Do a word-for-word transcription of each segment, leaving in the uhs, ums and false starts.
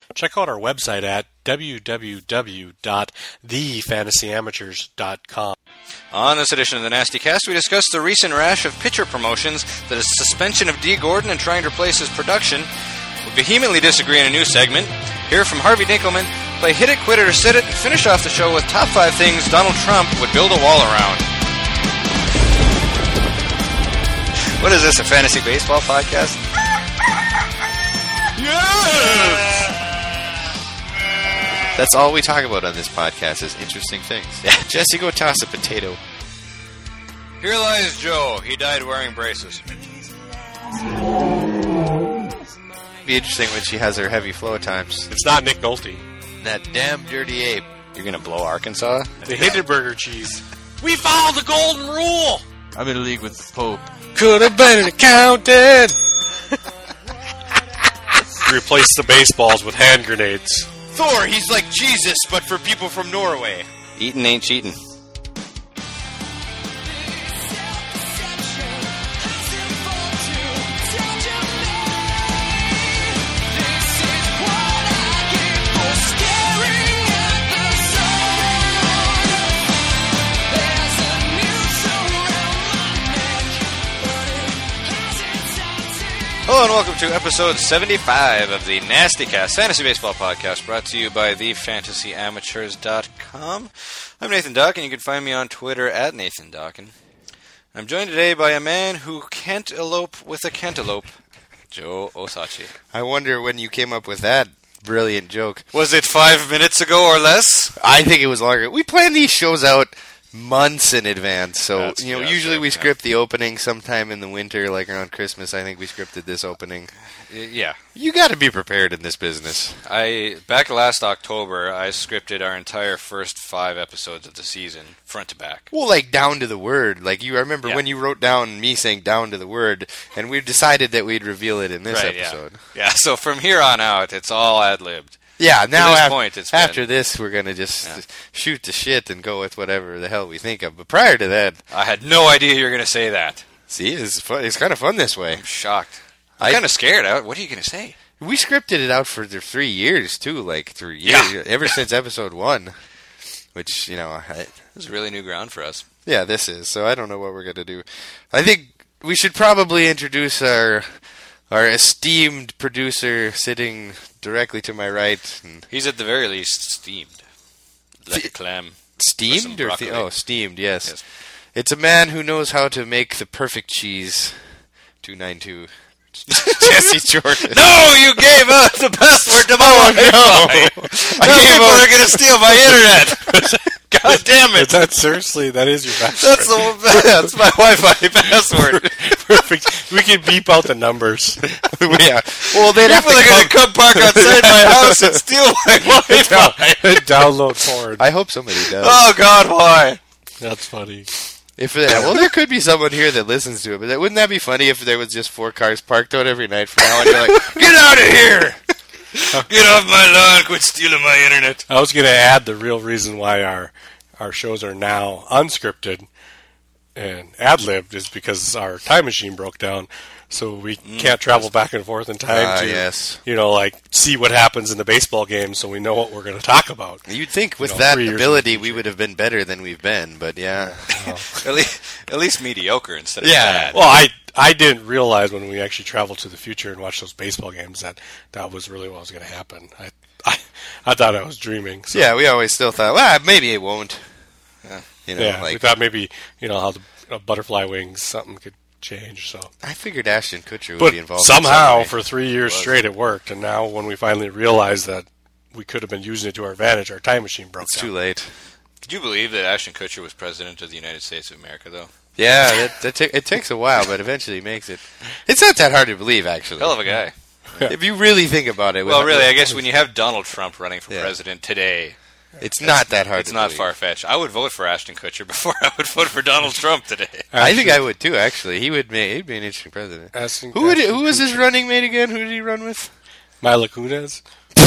check out our website at w w w dot the fantasy amateurs dot com. On this edition of the Nasty Cast, we discuss the recent rash of pitcher promotions, the suspension of Dee Gordon and trying to replace his production. We vehemently disagree in a new segment. Hear from Harvey Dinkelman, play Hit It, Quit It, or Sit It, and finish off the show with top five things Donald Trump would build a wall around. What is this, a fantasy baseball podcast? Yes! That's all we talk about on this podcast is interesting things. Yeah. Jesse, go toss a potato. Here lies Joe. He died wearing braces. Be interesting when she has her heavy flow times. It's not Nick Nolte. That damn dirty ape. You're going to blow Arkansas? The Hindenburger cheese. We followed the golden rule! I'm in a league with the Pope. Could have been an accountant! Replace the baseballs with hand grenades. Thor, he's like Jesus, but for people from Norway. Eating ain't cheating. Hello and welcome to episode seventy-five of the Nasty Cast Fantasy Baseball Podcast, brought to you by the fantasy amateurs dot com. I'm Nathan Dokken. You can find me on Twitter at Nathan Dokken. I'm joined today by a man who can't elope with a cantaloupe, Joe Osachi. I wonder when you came up with that brilliant joke. Was it five minutes ago or less? I think it was longer. We plan these shows out months in advance, so That's, you know. yeah, usually sure, we yeah. script the opening sometime in the winter, like around Christmas. I think we scripted this opening. Yeah. You got to be prepared in this business. I back last October, I scripted our entire first five episodes of the season, front to back. Well, like down to the word. Like you, I remember Yeah. when you wrote down me saying down to the word, and we decided that we'd reveal it in this Right, episode. Yeah. yeah, so from here on out, it's all ad-libbed. Yeah, now this af- point, it's after been- this, we're gonna just Yeah. shoot the shit and go with whatever the hell we think of. But prior to that, I had no idea you were going to say that. see, it's fun. It's kind of fun this way. I'm shocked. I'm I- kind of scared. I- What are you going to say? We scripted it out for the three years too, like three Yeah. years ever since episode one. Which you know, I, This is really new ground for us. yeah, this is. So I don't know what we're gonna do. I think we should probably introduce our our esteemed producer sitting directly to my right. And He's at the very least steamed. Like a clam. steamed or the- broccoli. oh, steamed? Yes. Yes. It's a man who knows how to make the perfect cheese. Two nine two. Jesse Jordan. No, you gave out the password to my Oh, Wi-Fi. no. Those I gave people out- are going to steal my internet. God damn it. That seriously, that is your password. That's the that's my Wi-Fi password. Perfect. We can beep out the numbers. Yeah. Well, they'd have People to are going to come. come park outside my house and steal my Wi-Fi. Download porn. I hope somebody does. Oh God, why? That's funny. If uh, well, there could be someone here that listens to it, but that, wouldn't that be funny if there was just four cars parked out every night from now on? You're like, get out of here! Get off my lawn! Quit stealing my internet. I was going to add the real reason why our our shows are now unscripted and ad-libbed is because our time machine broke down, so we can't travel back and forth in time Ah, to, yes. you know, like see what happens in the baseball game, so we know what we're going to talk about. You'd think with know, that three years in ability the we would have been better than we've been, but yeah. At least, at least mediocre instead of Yeah. bad. Well, I I didn't realize when we actually traveled to the future and watched those baseball games that that was really what was going to happen. I, I I thought I was dreaming. So, Yeah, we always still thought, well, maybe it won't. Yeah. You know, yeah, we like, thought maybe you know how the you know, butterfly wings something could change. So, I figured Ashton Kutcher would but be involved. somehow in some for way. three years was. straight it worked, and now when we finally realized that we could have been using it to our advantage, our time machine broke It's down. too late. Could you believe that Ashton Kutcher was president of the United States of America, though? Yeah, that, that ta- it takes a while, but eventually he makes it. It's not that hard to believe, actually. Hell of a guy. If you really think about it. Well, with- really, I guess when you have Donald Trump running for Yeah. president today, It's not that hard it's to not believe. far-fetched. I would vote for Ashton Kutcher before I would vote for Donald Trump today. I think I would too. Actually, he would make. He'd be an interesting president. Ashton- Who would? Ashton Who was his Kutcher. running mate again? Who did he run with? Mila Kunis?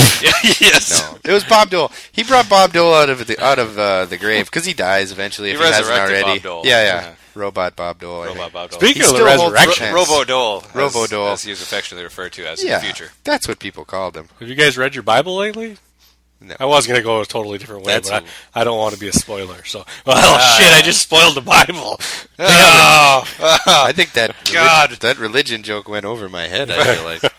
Yes. No, it was Bob Dole. He brought Bob Dole out of the out of uh, the grave because he dies eventually He if he hasn't resurrected already. Bob Dole. Yeah, yeah. Yeah. Robot Bob Dole. I think. Robot Bob Dole. Speaking He of the still holds resurrection, Ro- Robo Dole. Robo Dole. As he was affectionately referred to as Yeah, in the future. that's what people called him. have you guys read your Bible lately? No. I was going to go a totally different way, That's but a- I I don't want to be a spoiler. So, well, shit, I just spoiled the Bible. Oh, I think that God. religion, that religion joke went over my head. I feel like.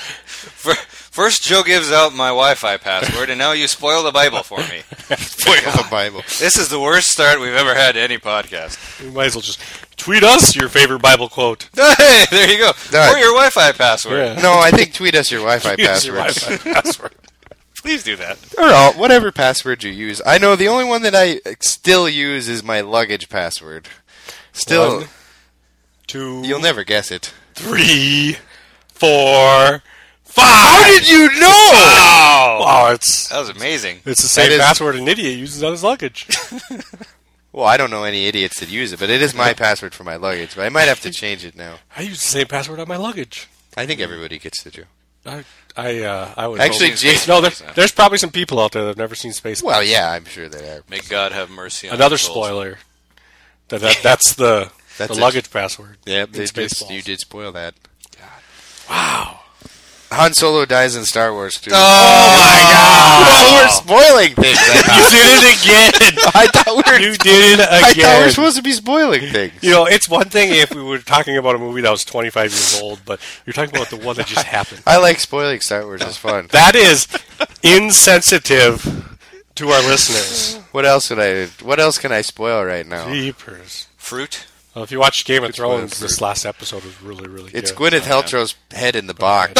First, Joe gives out my Wi-Fi password, and now you spoil the Bible for me. Spoil the Bible. This is the worst start we've ever had to any podcast. You might as well just tweet us your favorite Bible quote. Hey, there you go. No. Or your Wi-Fi password. Yeah. No, I think tweet us your Wi-Fi Use your passwords. Wi-Fi password. Please do that. Or all, whatever password you use. I know the only one that I still use is my luggage password. Still, One, two, you'll never guess it. three, four, five. How did you know? Wow! Wow, it's That was amazing. it's the same That is- password an idiot uses on his luggage. Well, I don't know any idiots that use it, but it is my password for my luggage. But I might have to change it now. I use the same password on my luggage. I think everybody gets the joke. I, I, uh, I would Actually, hope- Jay- no. There, there's probably some people out there that have never seen Space. Well, yeah, I'm sure they are. May God have mercy on Another our souls. spoiler. That, that that's the That's the it. luggage password. Yeah, in they just, Spaceballs. you did spoil that. Wow. Han Solo dies in Star Wars too. Oh, my Well, God! we're spoiling things. I You thought, did it again. I thought we were. You did it I thought we again. were supposed to be spoiling things. You know, it's one thing if we were talking about a movie that was twenty-five years old, but you're talking about the one that just happened. I like spoiling Star Wars. It's fun. That is insensitive to our listeners. What else would I? What else can I spoil right now? Jeepers. Fruit? Well, if you watch Game of Which one Thrones, is this fruit? last episode was really, really It's good. Gwyneth Paltrow's head in the box.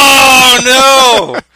Oh, no!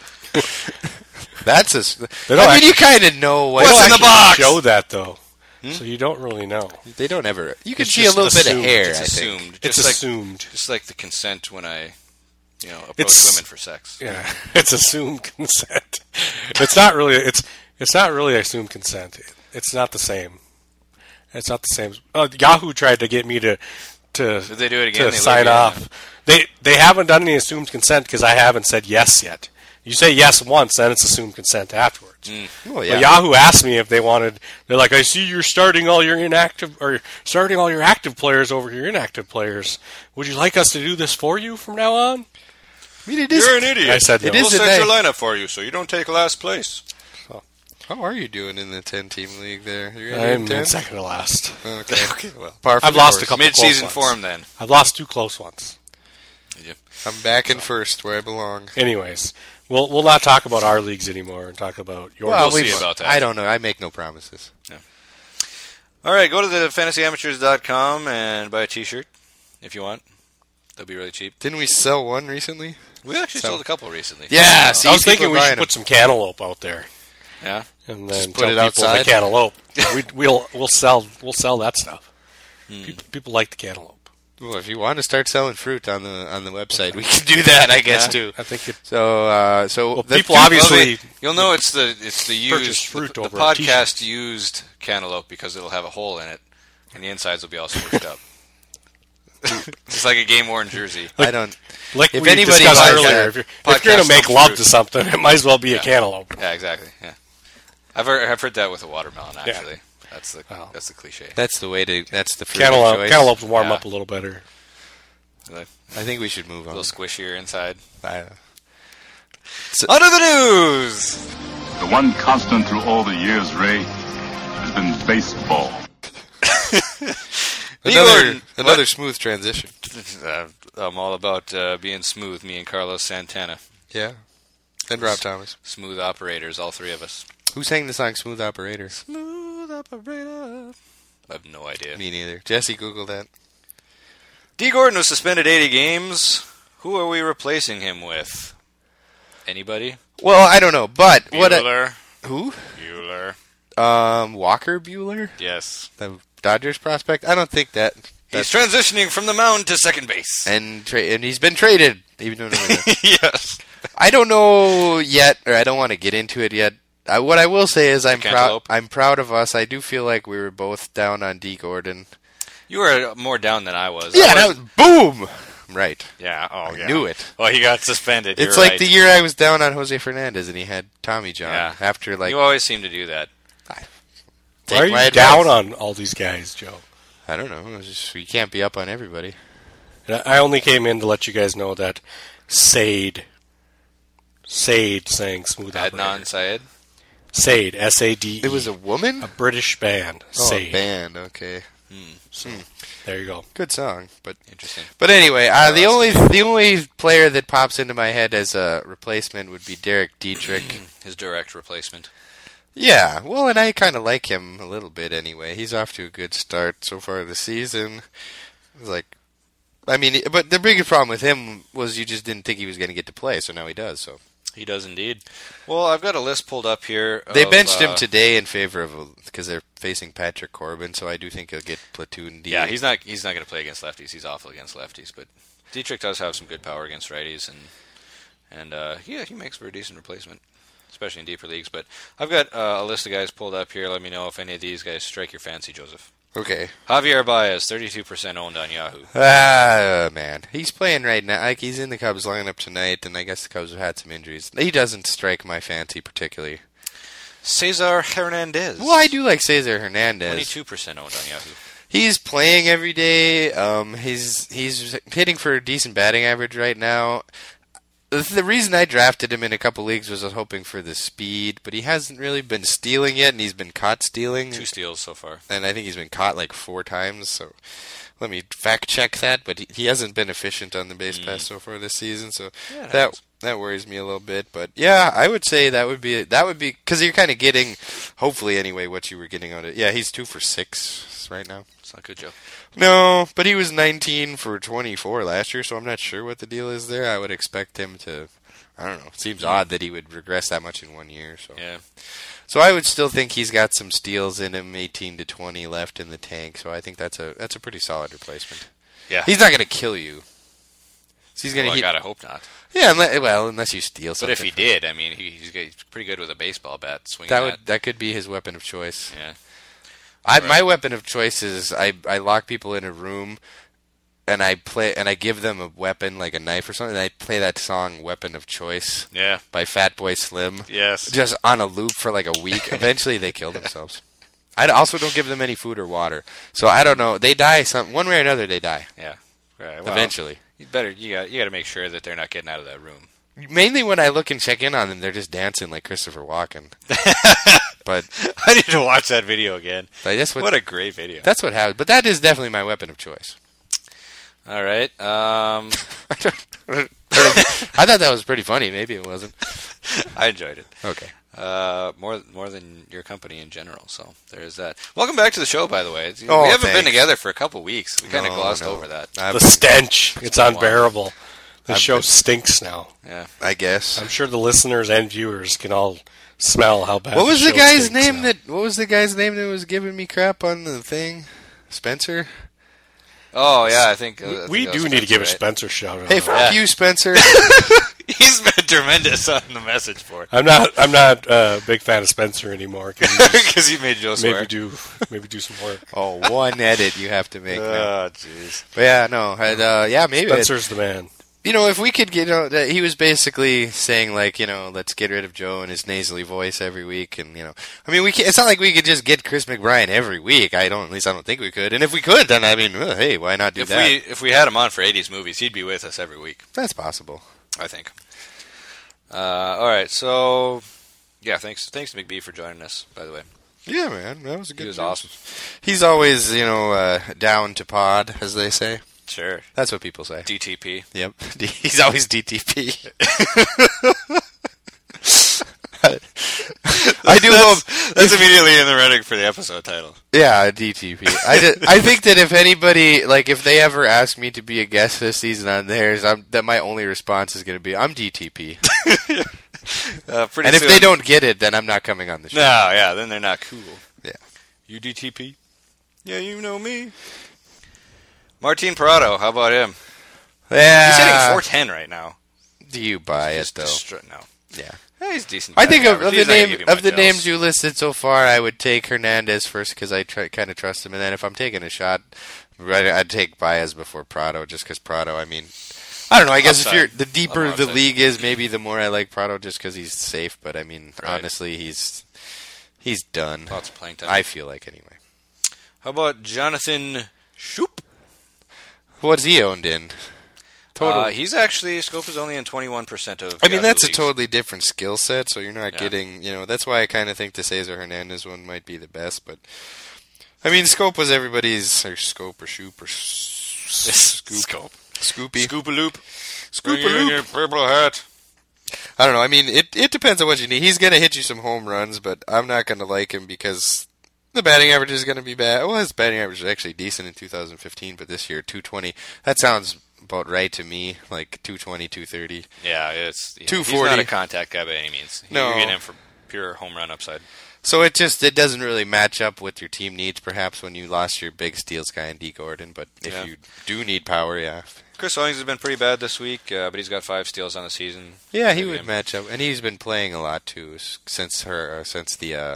That's a. s- They I don't mean, actually- you kind of know what. They don't What's in the actually box? show that, though. So you don't really know. They don't ever. You can It's see a just little bit of assumed. hair. It's I think. assumed. It's Just like, assumed. just like the consent when I, you know, approach It's- women for sex. Yeah, it's assumed consent. It's not really. It's it's not really assumed consent. It's not the same. It's not the same. Uh, Yahoo tried to get me to to Did they do it again? to They sign leave you off. They they haven't done any assumed consent because I haven't said yes yet. You say yes once, then it's assumed consent afterwards. Well, But yeah. Yahoo asked me if they wanted. They're like, I see you're starting all your inactive or starting all your active players over your inactive players. Would you like us to do this for you from now on? I mean, it is. You're an idiot. I said It no. is We'll a set your nice- lineup for you so you don't take last place. How are you doing in the ten-team league there? You're in I'm ten? in second to last. Okay. Okay, well. Par for I've the lost a course. couple Mid-season close ones. form then. I've lost two close ones. I'm back in first where I belong. Anyways, we'll we'll not talk about our leagues anymore and talk about your Well, We'll leagues. see we- about that. I don't know. I make no promises. All right, go to the fantasy amateurs dot com and buy a T-shirt if you want. They'll be really cheap. Didn't we sell one recently? We actually So- sold a couple recently. Yeah, So- see, I was people thinking are we buying should them. put some cantaloupe out there, yeah. and then Just put tell it people outside? the cantaloupe. we, we'll we'll sell we'll sell that stuff. Hmm. People, people like the cantaloupe. Well, if you want to start selling fruit on the on the website, we can do that, I guess, too. I think it, So, uh, so well, the people fruit- obviously Well, they- you'll know it's the it's the Purchase used fruit the, the over a podcast used cantaloupe because it'll have a hole in it, and the insides will be all smushed up. Just like a game worn jersey. I don't. like If we anybody discussed buys earlier. that If you're, if you're going podcast to make from love fruit. to something, it might as well be Yeah. a cantaloupe. Yeah, exactly. Yeah, I've heard, I've heard that with a watermelon. Actually, that's the Wow. that's the cliche. That's the way to. That's the fruit Cantaloupe, of choice. cantaloupes warm Yeah. up a little better. A I think we should move on. little squishier inside. I- On to the news. The one constant through all the years, Ray, has been baseball. Another Gordon, another what? smooth transition. Uh, I'm all about uh, being smooth. Me and Carlos Santana, Yeah. And Rob Thomas. smooth operators, all three of us. Who sang the song "Smooth Operator"? Smooth operator. I have no idea. Me neither. Jesse, Google that. D. Gordon was suspended eighty games. Who are we replacing him with? Anybody? Well, I don't know, but what? I, Bueller. who? Bueller. Um, Walker Bueller, Yes. the Dodgers prospect. I don't think that. He's transitioning from the mound to second base. And tra- and he's been traded. Even though yes. I don't know yet, or I don't want to get into it yet. I, what I will say is I'm proud. Cantaloupe? I'm proud of us. I do feel like we were both down on D. Gordon. You were more down than I was. Yeah, I that was, was boom. Right. yeah. Oh, I yeah. knew it. Well, he got suspended. It's You're like right. the year I was down on Jose Fernandez and he had Tommy John. Yeah. After like you always seem to do that. take Why are my you down advice. on all these guys, Joe? I don't know. It's just, you can't be up on everybody. And I only came in to let you guys know that Sade, Sade sang Smooth Adnan Operator. Syed. Sade, S A D E. It was a woman? A British band. Oh, Sade. a band. Okay. So, there you go. Good song, but Interesting. but anyway, uh, the only the only player that pops into my head as a replacement would be Derek Dietrich. His direct replacement. Yeah, well, and I kind of like him a little bit anyway. He's off to a good start so far this season. It was like, I mean, but the biggest problem with him was you just didn't think he was going to get to play, so now he does. So He does indeed. Well, I've got a list pulled up here. they of, benched uh, him today in favor of because they're facing Patrick Corbin, so I do think he'll get platoon D. Yeah, he's not. He's not going to play against lefties. He's awful against lefties. But Dietrich does have some good power against righties, and and uh, yeah, he makes for a decent replacement, especially in deeper leagues. But I've got uh, a list of guys pulled up here. Let me know if any of these guys strike your fancy, Joseph. Okay. Javier Baez, thirty-two percent owned on Yahoo. Ah, man. He's playing right now. Like, he's in the Cubs lineup tonight, and I guess the Cubs have had some injuries. He doesn't strike my fancy particularly. Cesar Hernandez. Well, I do like Cesar Hernandez. twenty-two percent owned on Yahoo. He's playing every day. Um, he's he's hitting for a decent batting average right now. The, the reason I drafted him in a couple leagues was I was hoping for the speed, but he hasn't really been stealing yet, and he's been caught stealing. Two steals so far. And I think he's been caught like four times, so let me fact check that, but he, he hasn't been efficient on the base pass so far this season, so Yeah, it that happens. that worries me a little bit. But yeah, I would say that would be that would be because you're kind of getting, hopefully anyway, what you were getting out of it. Yeah, he's two for six right now. It's not good, Joe. No, but he was nineteen for twenty-four last year, so I'm not sure what the deal is there. I would expect him to, I don't know. It seems odd that he would regress that much in one year. So Yeah. So I would still think he's got some steals in him, eighteen to twenty left in the tank. So I think that's a that's a pretty solid replacement. Yeah. He's not going to kill you. So he's going to Well, I hit. gotta hope not. Yeah, unless, well, unless you steal But something. if he did, I mean, he, he's, he's pretty good with a baseball bat. Swinging that that. would that could be his weapon of choice. Yeah. I, Right. My weapon of choice is I, I lock people in a room, and I play and I give them a weapon like a knife or something. And I play that song "Weapon of Choice" Yeah. by Fatboy Slim, Yes. just on a loop for like a week. Eventually, they kill themselves. I also don't give them any food or water, so I don't know. They die some one way or another. They die Yeah. Right. Well, eventually. You better. You got. You got to make sure that they're not getting out of that room. Mainly when I look and check in on them, they're just dancing like Christopher Walken. But I need to watch that video again. I guess what, What a great video. that's what happens. But that is definitely my weapon of choice. All right. Um, I thought that was pretty funny. Maybe it wasn't. I enjoyed it. Okay. Uh, more more than your company in general. So there's that. Welcome back to the show, by the way. It's- Oh, we haven't been thanks. together for a couple weeks. We kind of No, glossed no. over that. I've The been- stench. It's been a while. unbearable. The I've show been- stinks now. Yeah. I guess. I'm sure the listeners and viewers can all smell how bad What was the show guy's stinks name now. that? What was the guy's name that was giving me crap on the thing? Spencer. Oh yeah, I think uh, I think We that do was need to give a right? Spencer shout out. Hey, fuck Yeah. you, Spencer. He's been tremendous on the message board I'm not. I'm not a big fan of Spencer anymore. Can you just because he made Joe swear. maybe do maybe do some work. Oh, one edit you have to make now. Oh jeez. But yeah, no, I'd, uh, yeah, maybe. I'd- Spencer's the man. you know, if we could get, you know, that he was basically saying like, you know, let's get rid of Joe and his nasally voice every week, and you know, I mean, we can, it's not like we could just get Chris McBride every week. I don't, at least I don't think we could. And if we could, then I mean, well, hey, why not do If that? we if we had him on for eighties movies, he'd be with us every week. That's possible. I think. Uh, all right, so yeah, thanks thanks to McBee for joining us. By the way, Yeah, man, that was a good. he was news. awesome. He's always, you know, uh, down to pod, as they say. Sure. That's what people say. D T P. Yep, he's always D T P. I do hope. That's immediately in the running for the episode title. Yeah, D T P. I, just, I think that if anybody, like, if they ever ask me to be a guest this season on theirs, I'm, that my only response is going to be, I'm D T P. Uh, pretty And if soon- they don't get it, then I'm not coming on the show. no, yeah, then they're not cool. Yeah. You D T P? Yeah, you know me. Martin Parado, how about him? Yeah. He's hitting four ten right now. Do you buy it, Just though? destro- no. Yeah. Yeah, he's decent. I think of, batting of average. the He's not gonna name give you of the much names else. you listed so far, I would take Hernandez first because I try, kind of trust him, and then if I'm taking a shot, right, I'd take Baez before Prado, just because Prado. I mean, I don't know. I guess Upside. if you're the deeper Upside. the league is, maybe the more I like Prado, just because he's safe. But I mean, Right. honestly, he's he's done. Lots of playing time. I feel like anyway. How about Jonathan Shoop. What's he owned in? Total. Uh, he's actually, Scope is only in twenty-one percent of I mean, Yahoo that's a leagues. totally different skill set, so you're not Yeah. getting, you know, that's why I kind of think the Cesar Hernandez one might be the best, but, I mean, Scope was everybody's, or Scope, or Shoop, or s- Scoop. Scope. Scoopy. Scoop-a-loop. Scoop-a-loop. Bring in your purple hat. I don't know, I mean, it, it depends on what you need. He's going to hit you some home runs, but I'm not going to like him because the batting average is going to be bad. Well, his batting average was actually decent in two thousand fifteen, but this year, two twenty. That sounds about right to me, like two twenty, two thirty. Yeah, it's yeah, two he's forty. not a contact guy by any means. No. You're getting him for pure home run upside. So it just it doesn't really match up with your team needs, perhaps, when you lost your big steals guy in D. Gordon. But if Yeah. you do need power, yeah, Chris Owings has been pretty bad this week, uh, but he's got five steals on the season. yeah, he Maybe would him. match up, and he's been playing a lot too s- since her uh, since the uh,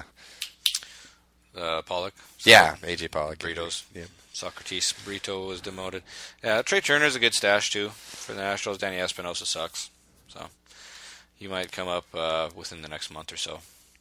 Uh, Pollock. yeah A J Pollock. Britos. Yeah. Socrates Brito was demoted. Yeah, Trey Turner's a good stash too for the Nationals. Danny Espinosa sucks, so he might come up uh, within the next month or so.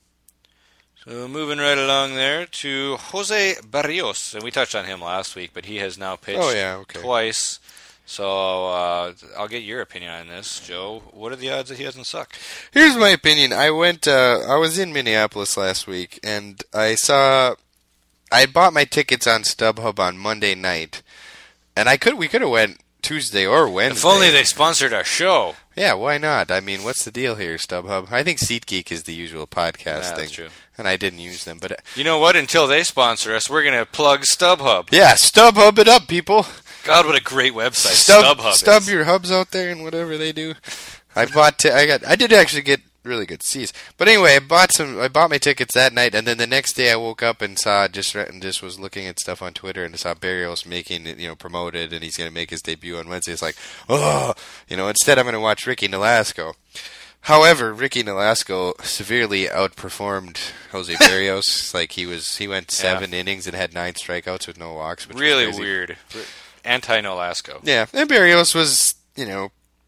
So moving right along there to Jose Barrios, and we touched on him last week, but he has now pitched Oh, yeah, okay. twice. So uh, I'll get your opinion on this, Joe. What are the odds that he doesn't suck? Here's my opinion. I went. Uh, I was in Minneapolis last week, and I saw. I bought my tickets on StubHub on Monday night, and I could. We could have went Tuesday or Wednesday. If only they sponsored our show. Yeah, why not? I mean, what's the deal here, StubHub? I think SeatGeek is the usual podcast Yeah, thing, that's true. and I didn't use them. But uh, You know what? Until they sponsor us, we're going to plug StubHub. yeah, StubHub it up, people. God, what a great website Stub, StubHub stub is. your hubs out there and whatever they do. I bought. T- I got. I did actually get really good seats. But anyway, I bought some. I bought my tickets that night, and then the next day I woke up and saw just and just was looking at stuff on Twitter and saw Barrios making it, you know, promoted, and he's going to make his debut on Wednesday. It's like, oh, you know, instead I'm going to watch Ricky Nolasco. However, Ricky Nolasco severely outperformed Jose Barrios. Like he was, he went seven innings and had nine strikeouts with no walks. Which Really was crazy. weird. Anti-Nolasco. Yeah, and Barrios was, you know,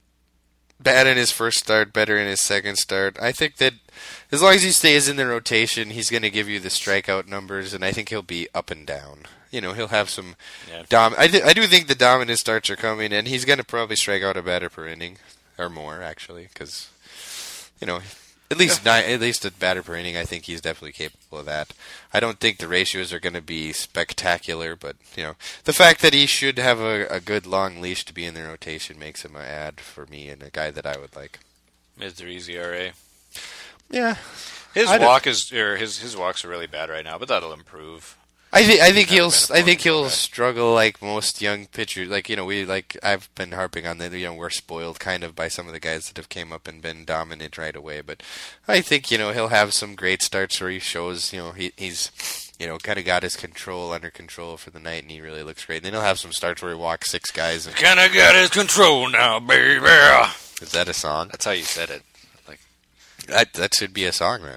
bad in his first start, better in his second start. I think that as long as he stays in the rotation, he's going to give you the strikeout numbers, and I think he'll be up and down. You know, he'll have some Yeah. dom. I, th- I do think the dominant starts are coming, and he's going to probably strike out a batter per inning, or more actually, because you know. At least nine, at least a batter per inning, I think he's definitely capable of that. I don't think the ratios are going to be spectacular, but you know, the fact that he should have a, a good long leash to be in the rotation makes him an ad for me and a guy that I would like. Mid threes E R A. Yeah, His I don't- walk is or his his walks are really bad right now, but that'll improve. I think I think He's never he'll been a I think point he'll guy. struggle like most young pitchers. Like you know, we like I've been harping on that. You know, we're spoiled kind of by some of the guys that have came up and been dominant right away. But I think you know he'll have some great starts where he shows you know he he's you know kind of got his control under control for the night, and he really looks great. And then he'll have some starts where he walks six guys. And, Kinda got his control now, baby. is that a song? That's how you said it. Like That that should be a song, man.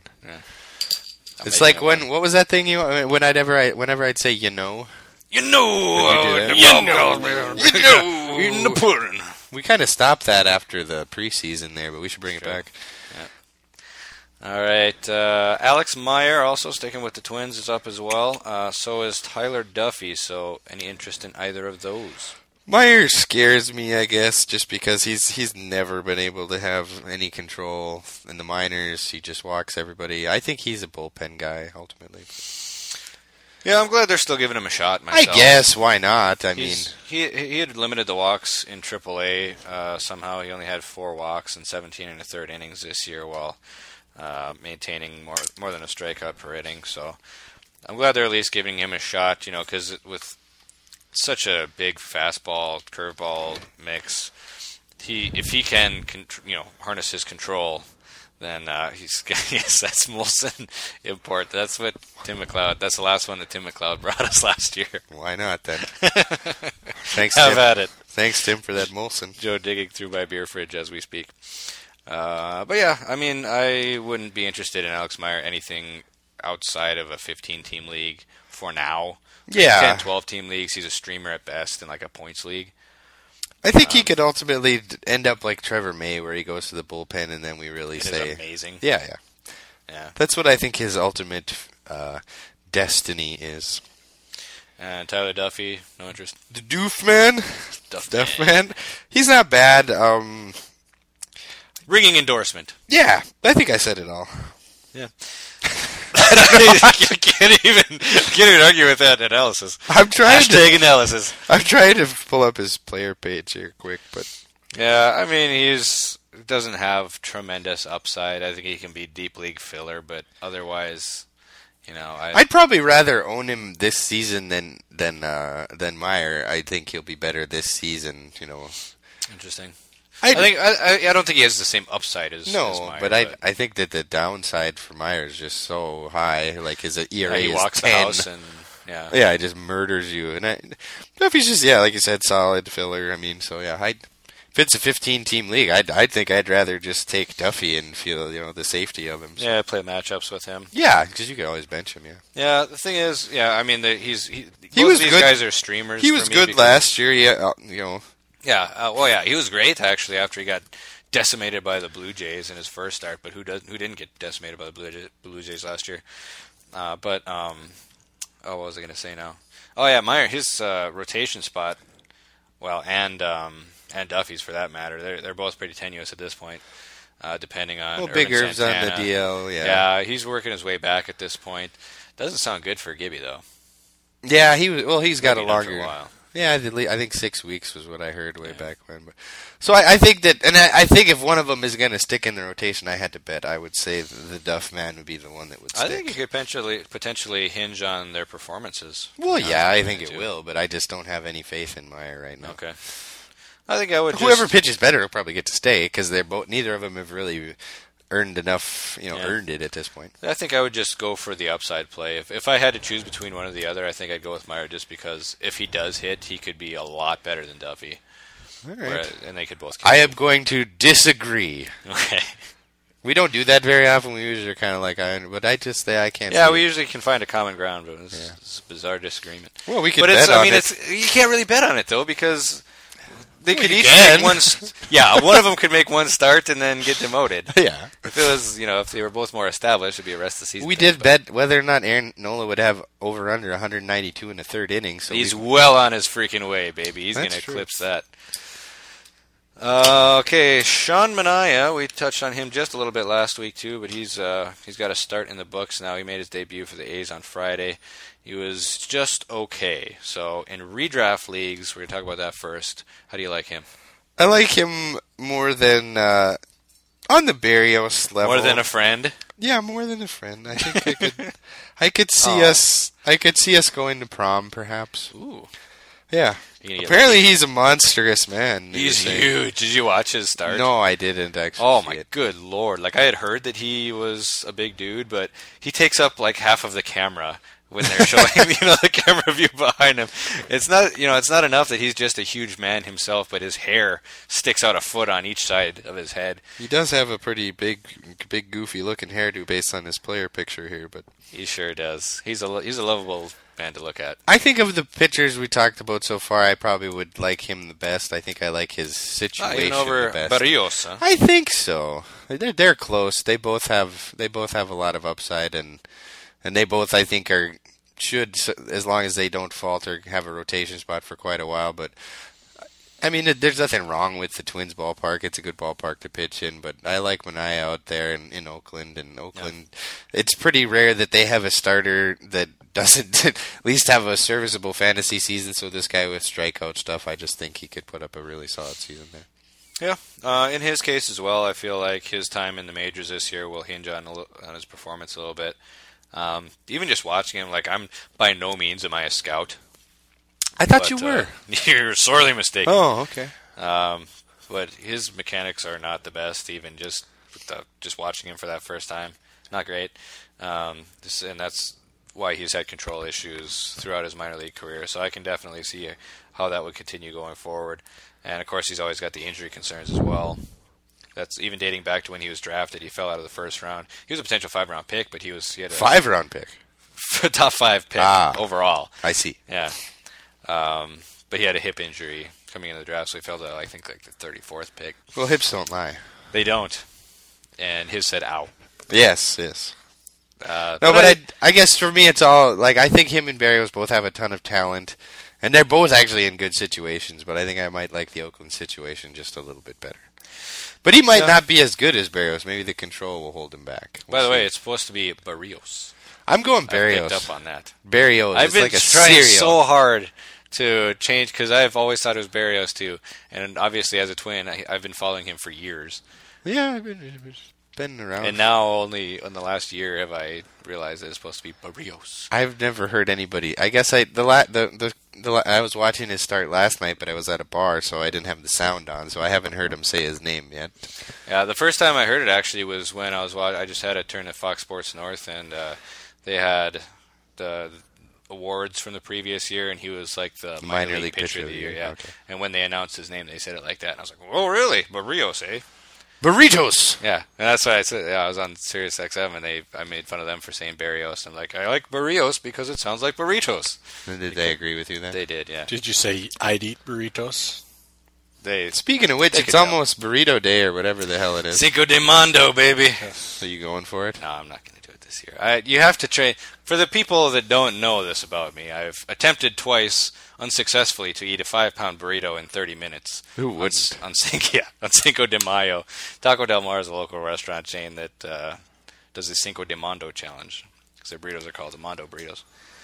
I'm It's making like up when one. what was that thing you when I'd ever I, whenever I'd say you know. you know, Did you do uh, that? you You know, you know, eating the pudding. We kind of stopped that after the preseason there, but we should bring it Sure. back. All right, uh, Alex Meyer also sticking with the Twins is up as well. Uh, so is Tyler Duffy. So any interest in either of those? Meyer scares me, I guess, just because he's he's never been able to have any control in the minors. He just walks everybody. I think he's a bullpen guy ultimately. Yeah, I'm glad they're still giving him a shot. I Myself. guess why not? I mean, He's, he he had limited the walks in triple A. Uh, somehow he only had four walks and seventeen and a third innings this year, while uh, maintaining more more than a strikeout per inning. So I'm glad they're at least giving him a shot. You know, because with such a big fastball curveball mix, he if he can contr- you know harness his control, then uh, he's yes, that's Molson import. That's what Tim McLeod. That's the last one that Tim McLeod brought us last year. why not then? Thanks, Have Tim. at it. Thanks, Tim, for that Molson. Joe digging through my beer fridge as we speak. Uh, but yeah, I mean, I wouldn't be interested in Alex Meyer anything outside of a fifteen-team league for now. Yeah. ten, twelve-team leagues, he's a streamer at best in like a points league. I think he could ultimately d- end up like Trevor May, where he goes to the bullpen, and then we really It say, is amazing. yeah, yeah. Yeah. That's what I think his ultimate uh, destiny is. And Tyler Duffy, no interest. The Doof Man, Duff Duff Man. Man, he's not bad. Um, Ringing endorsement. yeah, I think I said it all. Yeah. I can't even can't even argue with that analysis. I'm trying Hashtag to. analysis. I'm trying to pull up his player page here quick, but Yeah, I mean he's doesn't have tremendous upside. I think he can be deep league filler, but otherwise, you know, I, I'd probably rather own him this season than than uh, than Meyer. I think he'll be better this season. You know, interesting. I, I think I, I I don't think he has the same upside as no, as Meyer, but I I think that the downside for Meyer is just so high. Like his E R A yeah, he is walks the ten. house and yeah. Yeah, it just murders you. And I, if he's just yeah, like you said, solid filler. I mean, so yeah, I. If it's a fifteen-team league, I'd I'd think I'd rather just take Duffy and feel you know the safety of him. So. Yeah, play matchups with him. Yeah, because you could always bench him. Yeah, Yeah, the thing is, yeah, I mean, the, he's he. He both was of these good. guys are streamers. he for was me good because- last year. Yeah, uh, you know. Yeah, uh, well, yeah, he was great actually after he got decimated by the Blue Jays in his first start. But who does who didn't get decimated by the Blue Jays, Blue Jays last year? Uh, but um, oh, what was I going to say now? Oh yeah, Meyer, his uh, rotation spot. Well, and um, and Duffy's for that matter. They're they're both pretty tenuous at this point, uh, depending on. Well, Irvin Big Irv's on the Santana. D L. Yeah. Yeah, he's working his way back at this point. Doesn't sound good for Gibby though. Yeah, he was. Well, he's got a Been done for longer. while. Yeah, I, did, I think six weeks was what I heard way back when. But so I, I think that, and I, I think if one of them is going to stick in the rotation, I had to bet. I would say the, the Duff Man would be the one that would stick. I think it could potentially potentially hinge on their performances. Well, Not yeah, I between think the it two. will, but I just don't have any faith in Meyer right now. Okay. I think I would. Whoever just, pitches better will probably get to stay because they're both. Neither of them have really earned enough, you know, Yeah. earned it at this point. I think I would just go for the upside play. If if I had to choose between one or the other, I think I'd go with Meyer just because if he does hit, he could be a lot better than Duffy. All right. Where- and they could both. I am going to disagree. Okay. We don't do that very often. We usually are kind of like, I, but I just say I can't. Yeah, see we it. usually can find a common ground, but it's, Yeah. it's a bizarre disagreement. Well, we could But bet it's. on I mean, it. it's you can't really bet on it though because they Well, could you each can. make one. s- Yeah, one of them could make one start and then get demoted. yeah. If it was, you know, if they were both more established, it'd be a rest of the season. We thing, did but bet whether or not Aaron Nola would have over under one ninety-two in the third inning. So He's we, well on his freaking way, baby. He's That's going to true. eclipse that. Uh, okay, Sean Manaea. We touched on him just a little bit last week too, but he's uh, he's got a start in the books now. He made his debut for the A's on Friday. He was just okay. So in redraft leagues, we're gonna talk about that first. How do you like him? I like him more than uh, on the Barrios level. More than a friend. yeah, more than a friend. I think I could. I could see Oh. us. I could see us going to prom, perhaps. Ooh, Yeah. You gonna get Apparently, he's a monstrous man. they he's say. huge. Did you watch his start? No, I didn't actually. Oh see my it. good lord! Like I had heard that he was a big dude, but he takes up like half of the camera when they're showing you know the camera view behind him. It's not you know it's not enough that he's just a huge man himself, but his hair sticks out a foot on each side of his head. He does have a pretty big, big, goofy-looking hairdo based on his player picture here, but He sure does. He's a lo- he's a lovable man to look at. I think of the pitchers we talked about so far, I probably would like him the best. I think I like his Not situation even over the best. Barrios, huh? I think so. They're they're close. They both have they both have a lot of upside, and and they both I think are should as long as they don't falter have a rotation spot for quite a while. But I mean, there's nothing wrong with the Twins ballpark. It's a good ballpark to pitch in. But I like Manaea out there in, in Oakland, and Oakland. It's pretty rare that they have a starter that doesn't at least have a serviceable fantasy season. So this guy with strikeout stuff, I just think he could put up a really solid season there. Yeah, uh, in his case as well, I feel like his time in the majors this year will hinge on a li- on his performance a little bit. Um, even just watching him, like I'm by no means am I a scout. I thought but, you uh, were. you're sorely mistaken. Oh, okay. Um, but his mechanics are not the best. Even just with the, just watching him for that first time, not great. Um, this, and that's why he's had control issues throughout his minor league career. So I can definitely see how that would continue going forward. And of course, he's always got the injury concerns as well. That's even dating back to when he was drafted. He fell out of the first round. He was a potential five round pick, but he was he had a Five round pick. top five pick Ah. overall. I see. Yeah. Um, but he had a hip injury coming into the draft, so he fell to I think like the thirty-fourth pick. Well, hips don't lie. They don't. And his said, "Ow." Yes, yes. Uh, No, but I, I guess for me it's all like I think him and Barrios both have a ton of talent, and they're both actually in good situations. But I think I might like the Oakland situation just a little bit better. But he might So- not be as good as Barrios. Maybe the control will hold him back. by We'll the way, see. it's supposed to be Barrios. I'm going I Barrios. picked up on that. Barrios. I've it's been like a trying cereal. so hard to change because I've always thought it was Barrios too, and obviously as a twin, I, I've been following him for years. Yeah, I've been, I've been around. And now only in the last year have I realized that it's supposed to be Barrios. I've never heard anybody. I guess I the la, the, the the la, I was watching his start last night, but I was at a bar, so I didn't have the sound on, so I haven't heard him say his name yet. Yeah, the first time I heard it actually was when I was wa- I just had it turned to Fox Sports North, and uh, they had the awards from the previous year, and he was like the minor, league, pitcher of the year. Yeah, okay. and when they announced his name, they said it like that, and I was like, "Oh, really? Barrios, eh?" Burritos. Yeah, and that's why I said. Yeah, I was on Sirius X M, and they I made fun of them for saying Barrios. I'm like, I like Barrios because it sounds like burritos. And did they agree with you then? They did, yeah. Did you say I'd eat burritos? They Speaking of which, They it's could tell. almost burrito day or whatever the hell it is. Cinco de Mando, baby. So you going for it? No, I'm not going to do it this year. I, you have to train. For the people that don't know this about me, I've attempted twice unsuccessfully to eat a five-pound burrito in thirty minutes. Who on, wouldn't? on, Cinco, yeah, on Cinco de Mayo. Taco Del Mar is a local restaurant chain that uh, does the Cinco de Mando challenge because their burritos are called the Mando burritos.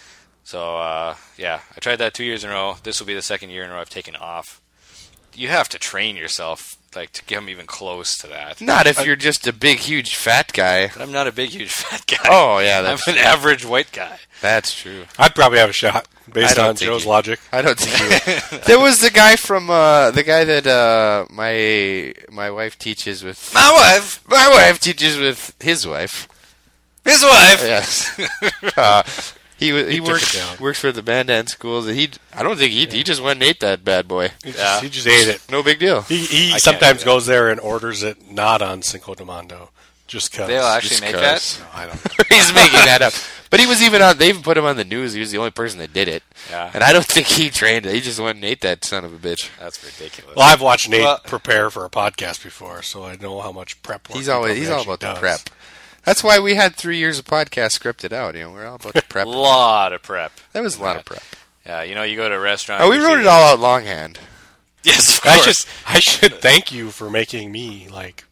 So, uh, yeah, I tried that two years in a row. This will be the second year in a row I've taken off. You have to train yourself, like, to get them even close to that. Not if you're just a big, huge, fat guy. But I'm not a big, huge fat guy. Oh, yeah, that's I'm an true. average white guy. That's true. I'd probably have a shot I based don't on think Joe's you- logic. I don't think you. There was the guy from uh, the guy that uh, my my wife teaches with. My wife, My wife teaches with his wife. his wife. Yes. uh, he wa- he, took works it down. works for the Mandan schools. And he I don't think he he just went and ate that bad boy. He just, Yeah. he just ate it. No big deal. He, he I can't sometimes do that. goes there and orders it not on Cinco de Mando, just because. They'll actually Just make 'cause. that. No, I don't know. He's making that up. But he was even on. They even put him on the news. He was the only person that did it. Yeah. And I don't think he trained it. He just went and ate that son of a bitch. That's ridiculous. Well, I've watched Nate Well- prepare for a podcast before, so I know how much prep work He's he always probably he's all actually about the does. prep. That's why we had three years of podcast scripted out. You know, we're all about the prep. lot of prep. That was a lot of prep. Yeah, you know, you go to a restaurant. Oh, we you wrote see it all out longhand. Yes, of I course. should I should thank you for making me like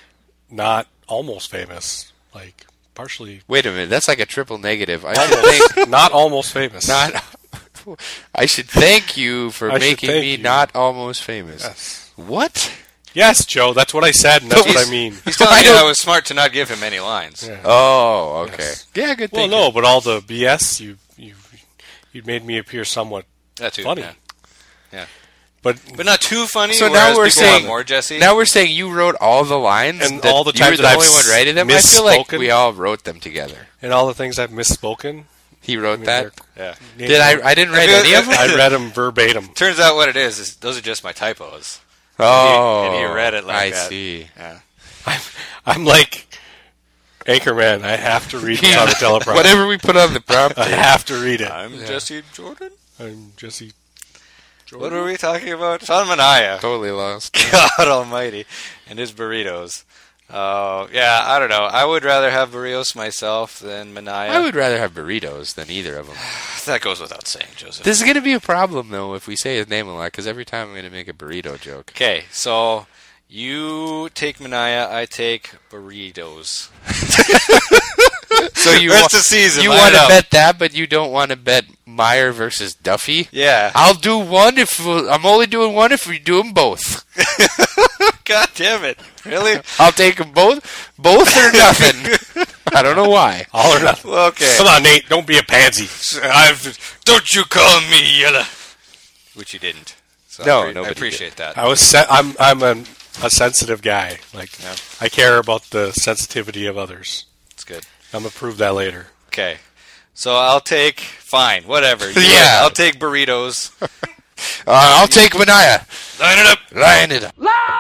not almost famous, like partially Wait a minute, that's like a triple negative. I should thank not almost famous. not. I should thank you for I should making thank me you. not almost famous. Yes. What? Yes, Joe, that's what I said, and that's what I mean. He's telling I you I don't- was smart to not give him any lines. Yeah. Oh, okay. Yes. Yeah, good Well, thing. no, but all the B S you you you made me appear somewhat That too. funny. Yeah. Yeah. But But not too funny. So now whereas we're people saying want more, Jesse. Now we're saying you wrote all the lines And that all the you were times the that I've only one writing them. I feel like misspoken. we all wrote them together. and all the things I've misspoken. He wrote that. yeah. Did I? I didn't write feel- any of them. I read them verbatim. Turns out what it is is those are just my typos. Oh, and he read it like I that. see. Yeah. I'm, I'm like Anchorman. I have to read what's on the teleprompter. Whatever we put on the prompt. I have to read it. I'm Jesse Jordan. I'm Jesse. What are we talking about? Sean Manaya. Totally lost. God Almighty, and his burritos. Uh, yeah, I don't know. I would rather have burritos myself than Manaya. I would rather have burritos than either of them. That goes without saying, Joseph. This is going to be a problem, though, if we say his name a lot, because every time I'm going to make a burrito joke. Okay, so you take Manaya, I take burritos. So you Rest wa- of season, you line want it to up. bet that, but you don't want to bet Meyer versus Duffy? Yeah. I'll do one if we'll, I'm only doing one if we do them both. God damn it. Really? I'll take them both, both or nothing. I don't know why. All or nothing. Okay. Come on, Nate. Don't be a pansy. I've, don't you call me yellow. Which you didn't. So No, I, pre- I nobody appreciate that. I was. Se- I'm. I'm an, a sensitive guy. Like Yeah. I care about the sensitivity of others. That's good. I'm gonna prove that later. Okay. So I'll take, fine, whatever. You Yeah. I'll take burritos. Uh, I'll take Manaya. Line it up. Line it up.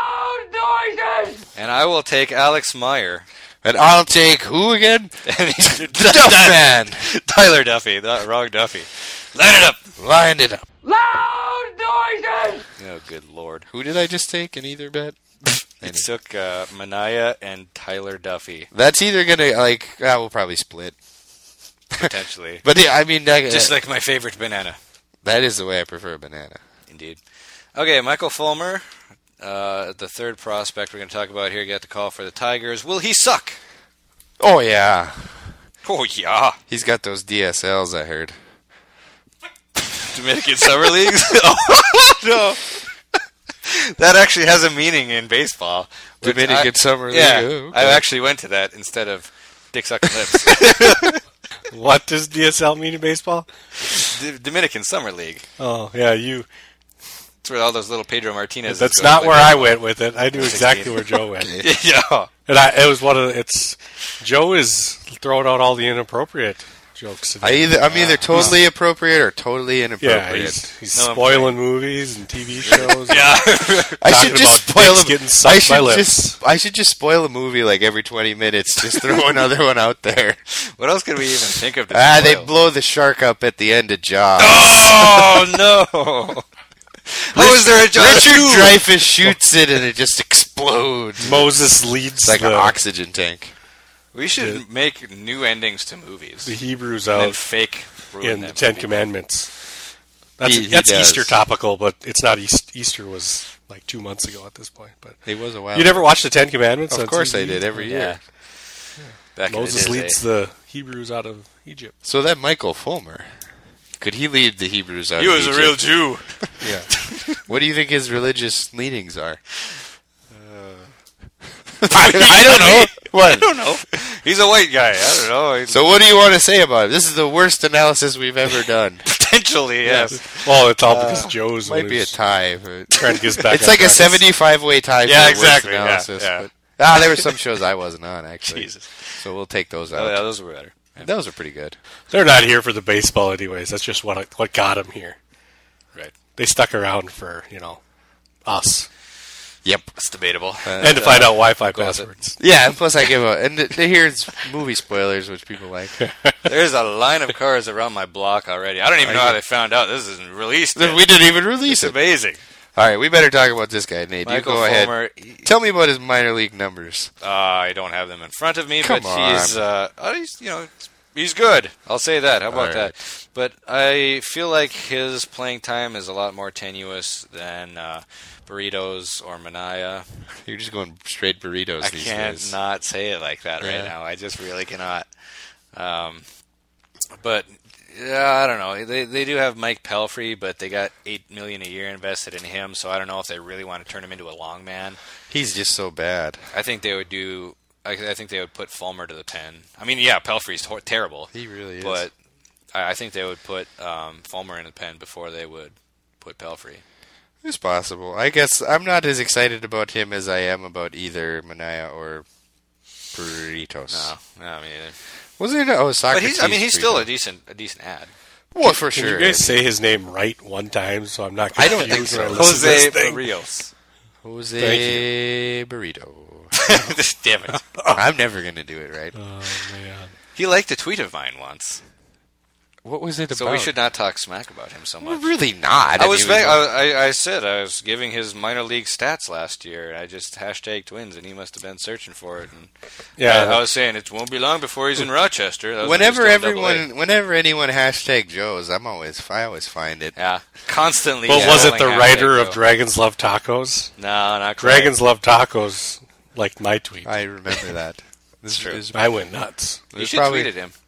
And I will take Alex Meyer. And I'll take who again? And he- Duffman. Tyler Duffy. The wrong Duffy. Line it up. Line it up. Oh, good lord. Who did I just take in either bet? He Any- took uh, Mania and Tyler Duffy, That's either gonna like I will probably split. potentially. But yeah, I mean, that, Just like my favorite banana. that is the way I prefer a banana. Indeed. Okay, Michael Fulmer, uh, the third prospect we're going to talk about here, got the call for the Tigers. Will he suck? Oh yeah, Oh, yeah. he's got those D S Ls. I heard. Dominican Summer Leagues? Oh, no. That actually has a meaning in baseball. which Dominican I- Summer League. Yeah, oh, okay. I actually went to that instead of Dick Sucking Lips. What does D S L mean in baseball? D- Dominican Summer League. Oh, yeah, you. That's where all those little Pedro Martinez. That's not where I went with it. I knew exactly where Joe went. Yeah. And I, it was one of the, it's, Joe is throwing out all the inappropriate jokes. I either I'm either totally appropriate or totally yeah, inappropriate. he's, he's No, I'm spoiling movies and T V shows. Yeah. I should talking just about spoil dicks a, getting I sucked by should lips. just I should just spoil a movie like every twenty minutes. Just throw another one out there. What else could we even think of? To Ah, they spoil? blow the shark up at the end of Jaws. Oh no! How is there a Jaws Richard two? Dreyfuss shoots it and it just explodes. Moses leads It's like the, an oxygen tank. We should make new endings to movies the Hebrews and then out fake ruin in them the for Ten people. Commandments. That's, He- he that's does. Easter topical, but it's not East, Easter was like two months ago at this point. But It was a while. you never watched the Ten Commandments? Of on course T V? I did every Yeah. year. Back Moses in the leads day. the Hebrews out of Egypt. So that Michael Fulmer, could he lead the Hebrews out? He of was a Egypt? real Jew. Yeah. What do you think his religious leanings are? I don't know. What? I don't know. He's a white guy. I don't know. He's So what do you want to say about it? This is the worst analysis we've ever done. potentially, yes. Well, it's all because Joe's Uh, Might be a was tie. But trying to get us back. it's on like a track. seventy-five way tie. Yeah, for exactly, Worst yeah, analysis, yeah. But, ah, there were some shows I wasn't on actually. Jesus. So we'll take those Oh, out. yeah, those were better. Those are pretty good. They're not here for the baseball, anyways. That's just what what got them here. Right. They stuck around for you know us Yep. It's debatable. and to find out Wi-Fi go with it. passwords. Yeah, and plus I give a and th- here's movie spoilers, which people like. There's a line of cars around my block already. I don't even know how they found out. This isn't released yet. We didn't even release It's it. amazing. All right, we better talk about this guy, Nate. Michael you go ahead. Fulmer, he- Tell me about his minor league numbers. Uh, I don't have them in front of me, Come but on. he's, uh, uh, he's, you know, he's good. I'll say that. How about All right. that? But I feel like his playing time is a lot more tenuous than uh, Burritos or Mania. You're just going straight burritos I these can't days. not say it like that Yeah. right now. I just really cannot. Um, but yeah, I don't know. They they do have Mike Pelfrey, but they got eight million a year invested in him. So I don't know if they really want to turn him into a long man. He's just so bad. I think they would do. I, I think they would put Fulmer to the pen. I mean, yeah, Pelfrey's hor- terrible, He really is. but I, I think they would put um, Fulmer in the pen before they would put Pelfrey. It's possible. I guess I'm not as excited about him as I am about either Mania or Burritos. No, no, I mean, Wasn't it? Oh, Socrates. but he's. I mean, he's still a Burrito. decent, a decent ad. Well, for Can sure. you guys say his name right one time so I'm not I confused don't think so. when I listen to Jose this thing? Barrios. Jose Burrito. Damn it. I'm never gonna do it right. Oh man. He liked a tweet of mine once, What was it about? so we should not talk smack about him so Well, much. really not. I was. mean, Ve- I, I, I said I was giving his minor league stats last year. I just hashtag Twins, and he must have been searching for it. And Yeah, I, I was saying it won't be long before he's in Rochester. That was whenever when he was still in everyone, whenever anyone hashtag Joe's, I'm always, I always find it. double A. Yeah, constantly. Well, was it the yelling writer hashtag of Joe. Dragons Love Tacos? No, not quite. Dragons Love Tacos liked my tweet. I remember that. This true. is- I went nuts. You There's should probably- tweet at him.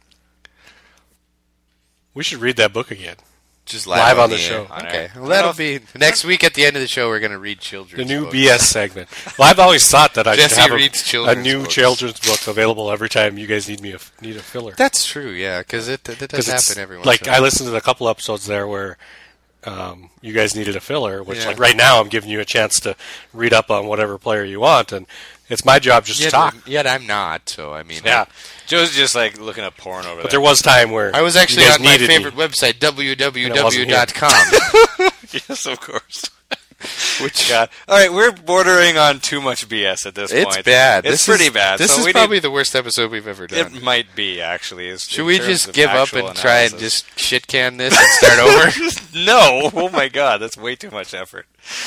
We should read that book again. Just Live on the air. show. Okay, Alright. well, that'll be next week at the end of the show. We're gonna read The children's new books. B S segment. Well, I've always thought that I Jesse should have reads a, a children's new books. children's book available every time you guys need me a, need a filler. That's true, yeah, because it, it does Because it's happen every once like in a I while. listened to a couple episodes there where um, you guys needed a filler, which Yeah. like right now I'm giving you a chance to read up on whatever player you want, and it's my job just Yet, to talk. yet I'm not, so I mean, Yeah, Joe's just like looking up porn over But there. there was time where I was actually you guys on my needed me. favorite website, w w And it wasn't w dot com. Yes, of course. Which God. All right, we're bordering on too much B S at this it's point. bad. It's this pretty is, bad. This so is we probably need, the worst episode we've ever done. It might be, actually. Is, Should we terms just of give up actual and try and analysis. just shit can this and start over? No. Oh, my God. That's way too much effort.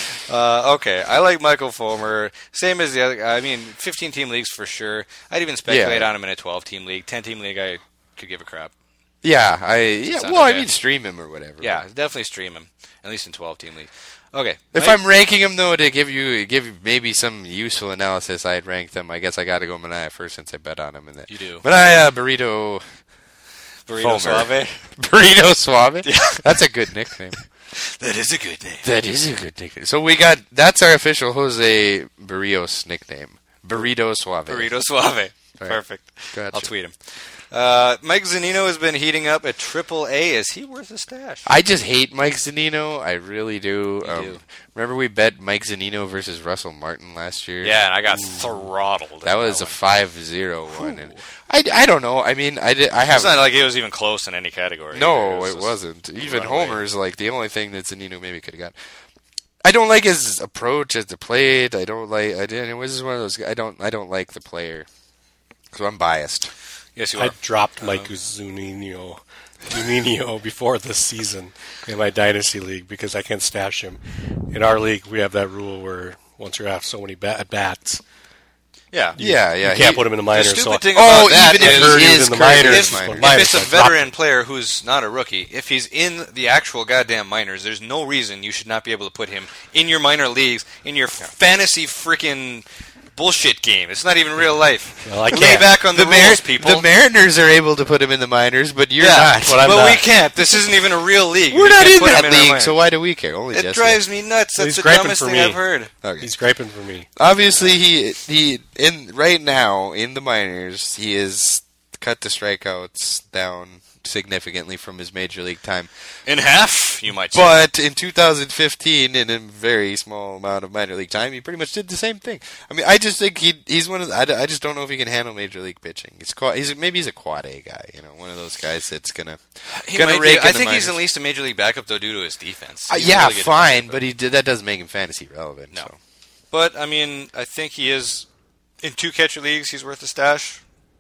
Uh, okay. I like Michael Fulmer. Same as the other. I mean, fifteen-team leagues for sure. I'd even speculate Yeah. on him in a twelve-team league. ten-team league, I could give a crap. Yeah, I yeah. Sound Well, I okay. mean, stream him or whatever. Yeah, definitely stream him. At least in twelve-team league. Okay. If Mike- I'm ranking them though, to give you give you maybe some useful analysis, I'd rank them. I guess I got to go Mania first since I bet on him in that. You do. Mania Burrito Burrito Fulmer. Suave. Burrito Suave. That's a good nickname. That is a good name. That is a good nickname. So we got that's our official Jose Barrios nickname. Burrito Suave. Burrito Suave. Right. Perfect. Gotcha. I'll tweet him. Uh, Mike Zunino has been heating up at Triple A. Is he worth a stash? I just hate Mike Zunino. I really do. You Um, do. Remember we bet Mike Zunino versus Russell Martin last year? Yeah, and I got throttled. That in was a one. five zero one. And I, I don't know. I mean, I, did, I have... It's not like it was even close in any category. No, either. it was wasn't. Even runaway. Homer's like the only thing that Zunino maybe could have got. I don't like his approach as the play. I don't like. I didn't. It was just one of those. I don't. I don't like the player. So I'm biased. Yes, you I are. dropped Mike Zunino, Zunino before this season in my dynasty league because I can't stash him. In our league, we have that rule where once you have so many bat- bats, Yeah. Yeah, yeah. you can't he- put him in the The minors. stupid So thing Oh, about that even if is heard he he was is in the current minors, if, minors. but if minors, it's a I dropped veteran player who's not a rookie, if he's in the actual goddamn minors, there's no reason you should not be able to put him in your minor leagues, in your fantasy freaking bullshit game. It's not even real life. Well, I Lay can't. back on the, the, Mar- rules, people. the Mariners are able to put him in the minors, but you're yeah, not. but I'm but we not. can't. This isn't even a real league. We're We not can't in put that him our league, minors. so why do we care? Only It Jesse. drives me nuts. That's He's the griping dumbest for thing me. I've heard. Okay. He's griping for me. Obviously, he he in right now in the minors, he is cut the strikeouts down significantly from his major league time. In half, you might say. But in two thousand fifteen, in a very small amount of minor league time, he pretty much did the same thing. I mean, I just think he he's one of the, I, I just don't know if he can handle major league pitching. He's quad, he's maybe he's a quad A guy, you know, one of those guys that's gonna He gonna might be- rake in I the think he's minors. at least a major league backup though, due to his defense. Uh, He's a yeah, really good fine, defensive but he did, that doesn't make him fantasy relevant. No. So. But I mean, I think he is in two catcher leagues. He's worth a stash.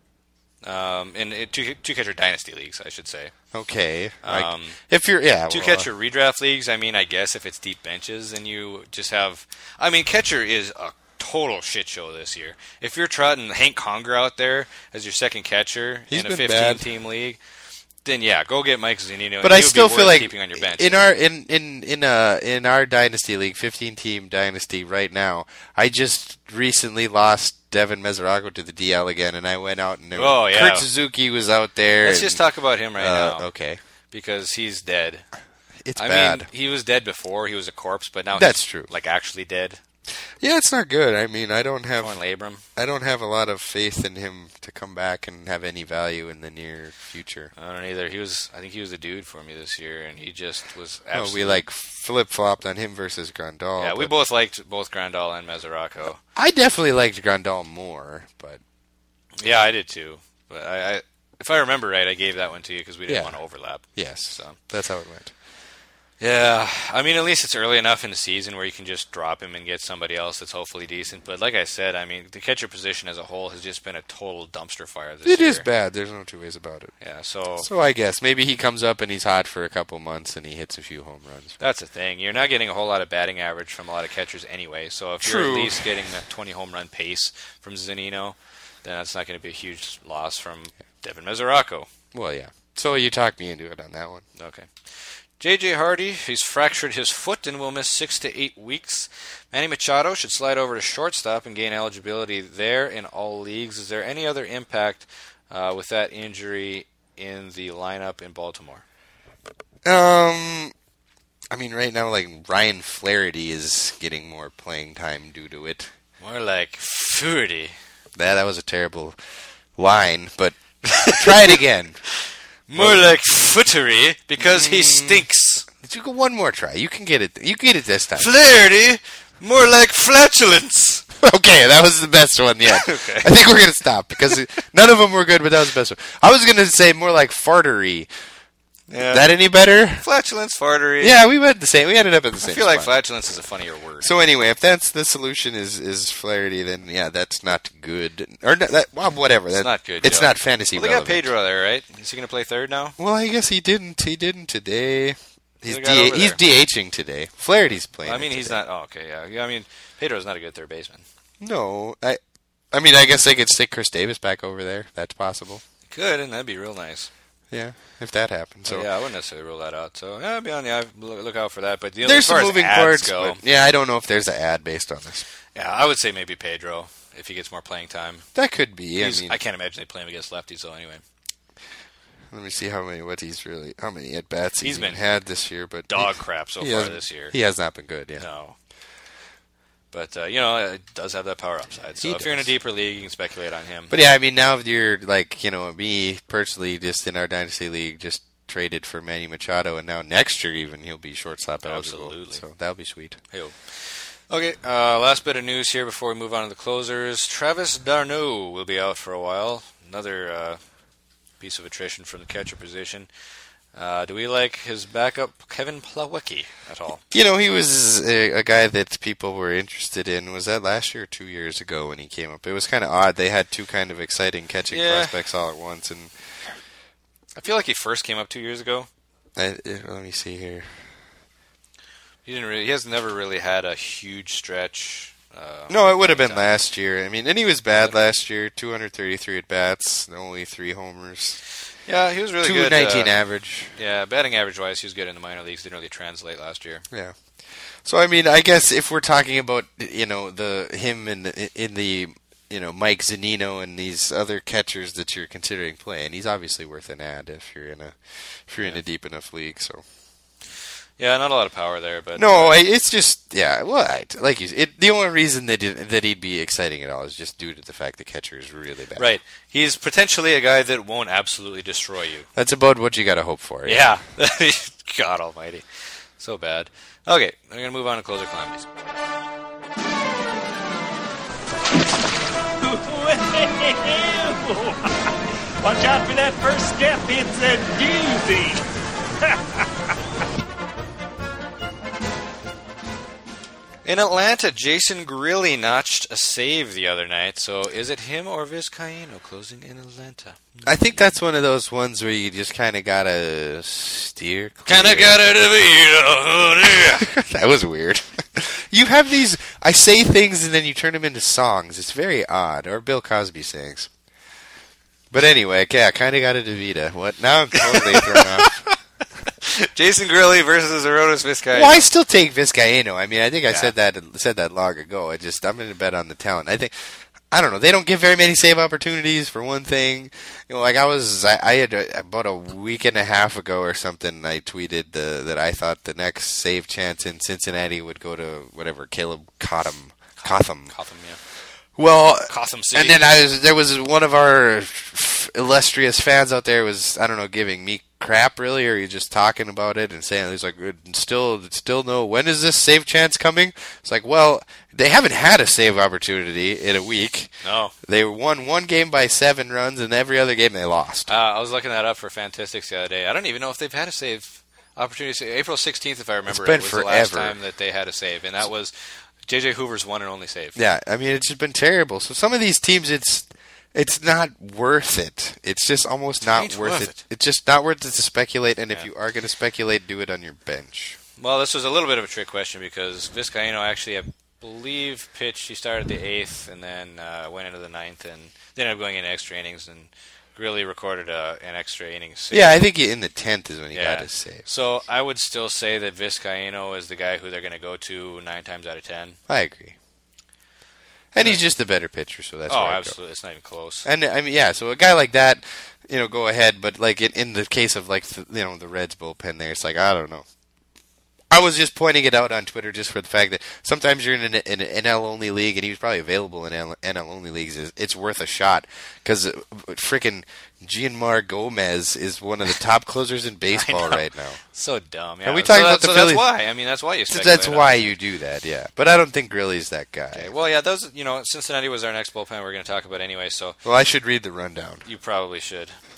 Um, in, in two two catcher dynasty leagues, I should say. Okay, like, Um, if you're yeah, two well, catcher redraft leagues. I mean, I guess if it's deep benches, then you just have. I mean, catcher is a total shit show this year. If you're trotting Hank Conger out there as your second catcher He's in a been fifteen bad. team league, then yeah, go get Mike Zunino. But and I he would still be feel worth like keeping on your bench. in our in in in uh in our dynasty league, fifteen team dynasty right now, I just recently lost Devin Mesoraco to the D L again, and I went out and there, Oh, yeah. Kurt Suzuki was out there. Let's and, just talk about him right uh, now Okay, because he's dead. it's I bad. mean, he was dead before. He was a corpse, but now That's he's, true. like actually dead. Yeah, it's not good. I mean, I don't have Going labrum. I don't have a lot of faith in him to come back and have any value in the near future. I don't either. He was. I think he was a dude for me this year, and he just was. Oh, Absolutely, we like flip flopped on him versus Grandal. Yeah, we but both liked both Grandal and Mesoraco. I definitely liked Grandal more, but Yeah, I did too. But I, I if I remember right, I gave that one to you because we didn't Yeah. want to overlap. yes, So that's how it went. yeah, I mean, at least it's early enough in the season where you can just drop him and get somebody else that's hopefully decent. But like I said, I mean, the catcher position as a whole has just been a total dumpster fire this It year. is bad. There's no two ways about it. Yeah, so So I guess maybe he comes up and he's hot for a couple months and he hits a few home runs. that's the thing. You're not getting a whole lot of batting average from a lot of catchers anyway. So if you're True. at least getting the twenty home run pace from Zunino, then that's not going to be a huge loss from Devin Mesoraco. Well, yeah. So you talked me into it on that one. Okay. J J Hardy, he's fractured his foot and will miss six to eight weeks. Manny Machado should slide over to shortstop and gain eligibility there in all leagues. Is there any other impact uh, with that injury in the lineup in Baltimore? Um, I mean, right now, like Ryan Flaherty is getting more playing time due to it. More like Furdy. That that was a terrible line, but try it again. More like Footery because he stinks. You go one more try. You can get it. You can get it this time. Flaherty, more like flatulence. Okay, that was the best one yet. Okay. I think we're gonna stop because none of them were good, but that was the best one. I was gonna say more like fartery. Yeah. That any better? Flatulence, fartery. Yeah, we went the same. We ended up at the same. I feel like spot. flatulence is a funnier word. So anyway, if that's the solution is is Flaherty, then yeah, that's not good. Or no, that, well, whatever. It's that, not good, It's Joe. not fantasy Well, they got relevant. Pedro there, right? Is he going to play third now? Well, I guess he didn't. He didn't today. He's They got D- over he's there. DHing today. Flaherty's playing. I mean, it he's today. not. Oh, okay, yeah. yeah. I mean, Pedro's not a good third baseman. No, I. I mean, I guess they could stick Chris Davis back over there. That's possible. Good, and that'd be real nice. Yeah, if that happens. So So, yeah, I wouldn't necessarily rule that out. So, yeah, be on the eye, look look out for that. But you know, there's as far some as moving ads parts. go, But yeah, I don't know if there's an ad based on this. yeah, I would say maybe Pedro if he gets more playing time. That could be. I He's- mean, I can't imagine they play him against lefties though. Anyway, let me see how many what he's really how many at bats he's, He's even been had this year. But dog he, crap so he far hasn't- this year. He has not been good. Yeah. No. But, uh, you know, it does have that power upside. So He if you're in a does. deeper league, you can speculate on him. But yeah, I mean, now if you're like, you know, me personally, just in our dynasty league, just traded for Manny Machado, and now next year even he'll be shortstop eligible. Absolutely. So that'll be sweet. Hey-o. Okay, uh, last bit of news here before we move on to the closers. Travis d'Arnaud will be out for a while. Another uh, piece of attrition from the catcher position. Uh, do we like his backup, Kevin Plawecki, at all? You know, he was a, a guy that people were interested in. Was that last year or two years ago when he came up? It was kind of odd. They had two kind of exciting catching Yeah. prospects all at once. And I feel like he first came up two years ago. I, uh, let me see here. He didn't really. He has never really had a huge stretch. Uh, No, it would have been time. last year. I mean, and he was bad last year. two hundred thirty-three at bats, only three homers, Yeah, he was really two good. nineteen uh, average. Yeah, batting average wise, he was good in the minor leagues. Didn't really translate last year. Yeah. So I mean, I guess if we're talking about you know the him in the, in the you know Mike Zunino and these other catchers that you're considering playing, he's obviously worth an ad if you're in a if you're in a deep enough league. So Yeah, not a lot of power there, but no, uh, I- it's just yeah. Well, I, like you, it, the only reason that it, that he'd be exciting at all is just due to the fact the catcher is really bad. right. He's potentially a guy that won't absolutely destroy you. That's about what you got to hope for. Yeah. God almighty. So bad. Okay, we're going to move on to closer calamities. Watch out for that first step. It's a doozy. In Atlanta, Jason Grilli notched a save the other night. So is it him or Vizcaino closing in Atlanta? I think that's one of those ones where you just kind of gotta steer. Kind of clear. got it to be. That was weird. You have these. I say things and then you turn them into songs. It's very odd. Or Bill Cosby sings. But anyway, yeah, kind of got a DeVita. What? Now I'm totally thrown off. Jason Grilli versus Aroldis Vizcaino. Well, I still take Vizcaino. I mean, I think I Yeah. said that said that long ago. I just I'm going to bet on the talent. I think. I don't know. They don't give very many save opportunities for one thing. You know, like I was, I, I had a, about a week and a half ago or something. I tweeted the, that I thought the next save chance in Cincinnati would go to whatever Caleb Cotham. Cotham. Cotham, yeah. Well, Cotham City. and then I was there was one of our f- illustrious fans out there was I don't know giving me crap really, or he just talking about it and saying he's like still still no when is this save chance coming? It's like well they haven't had a save opportunity in a week. No. They won one game by seven runs, and every other game they lost. Uh, I was looking that up for Fantastics the other day. I don't even know if they've had a save opportunity. April sixteenth, if I remember, It's been it was the last forever. time that they had a save, and that was J J Hoover's one and only save. Yeah, I mean it's just been terrible. So some of these teams, it's it's not worth it. It's just almost not ain't worth, worth it. it. It's just not worth it to speculate. And if Yeah. you are going to speculate, do it on your bench. Well, this was a little bit of a trick question because Vizcaino actually, I believe, pitched. He started the eighth and then uh, went into the ninth and then ended up going into extra innings and really recorded a, an extra innings save. Yeah, I think in the tenth is when he Yeah. got his save. So I would still say that Vizcaino is the guy who they're going to go to nine times out of ten. I agree. And he's just a better pitcher, so that's oh, why I go. absolutely. It's not even close. And I mean, yeah. So a guy like that, you know, go ahead. But like in, in the case of like the, you know the Reds bullpen, there, it's like I don't know. I was just pointing it out on Twitter just for the fact that sometimes you're in an, in an N L only league, and he was probably available in N L only leagues. It's worth a shot because freaking Gianmar Gomez is one of the top closers in baseball know. right now. So dumb. Yeah. Are we talking so about that, the so Phillies? That's why. I mean, that's why you So speculate. that's on why it. you do that, yeah. But I don't think Grilli's that guy. Okay, well, yeah, those. You know, Cincinnati was our next bullpen we're going to talk about anyway, so Well, I should read the rundown. you probably should.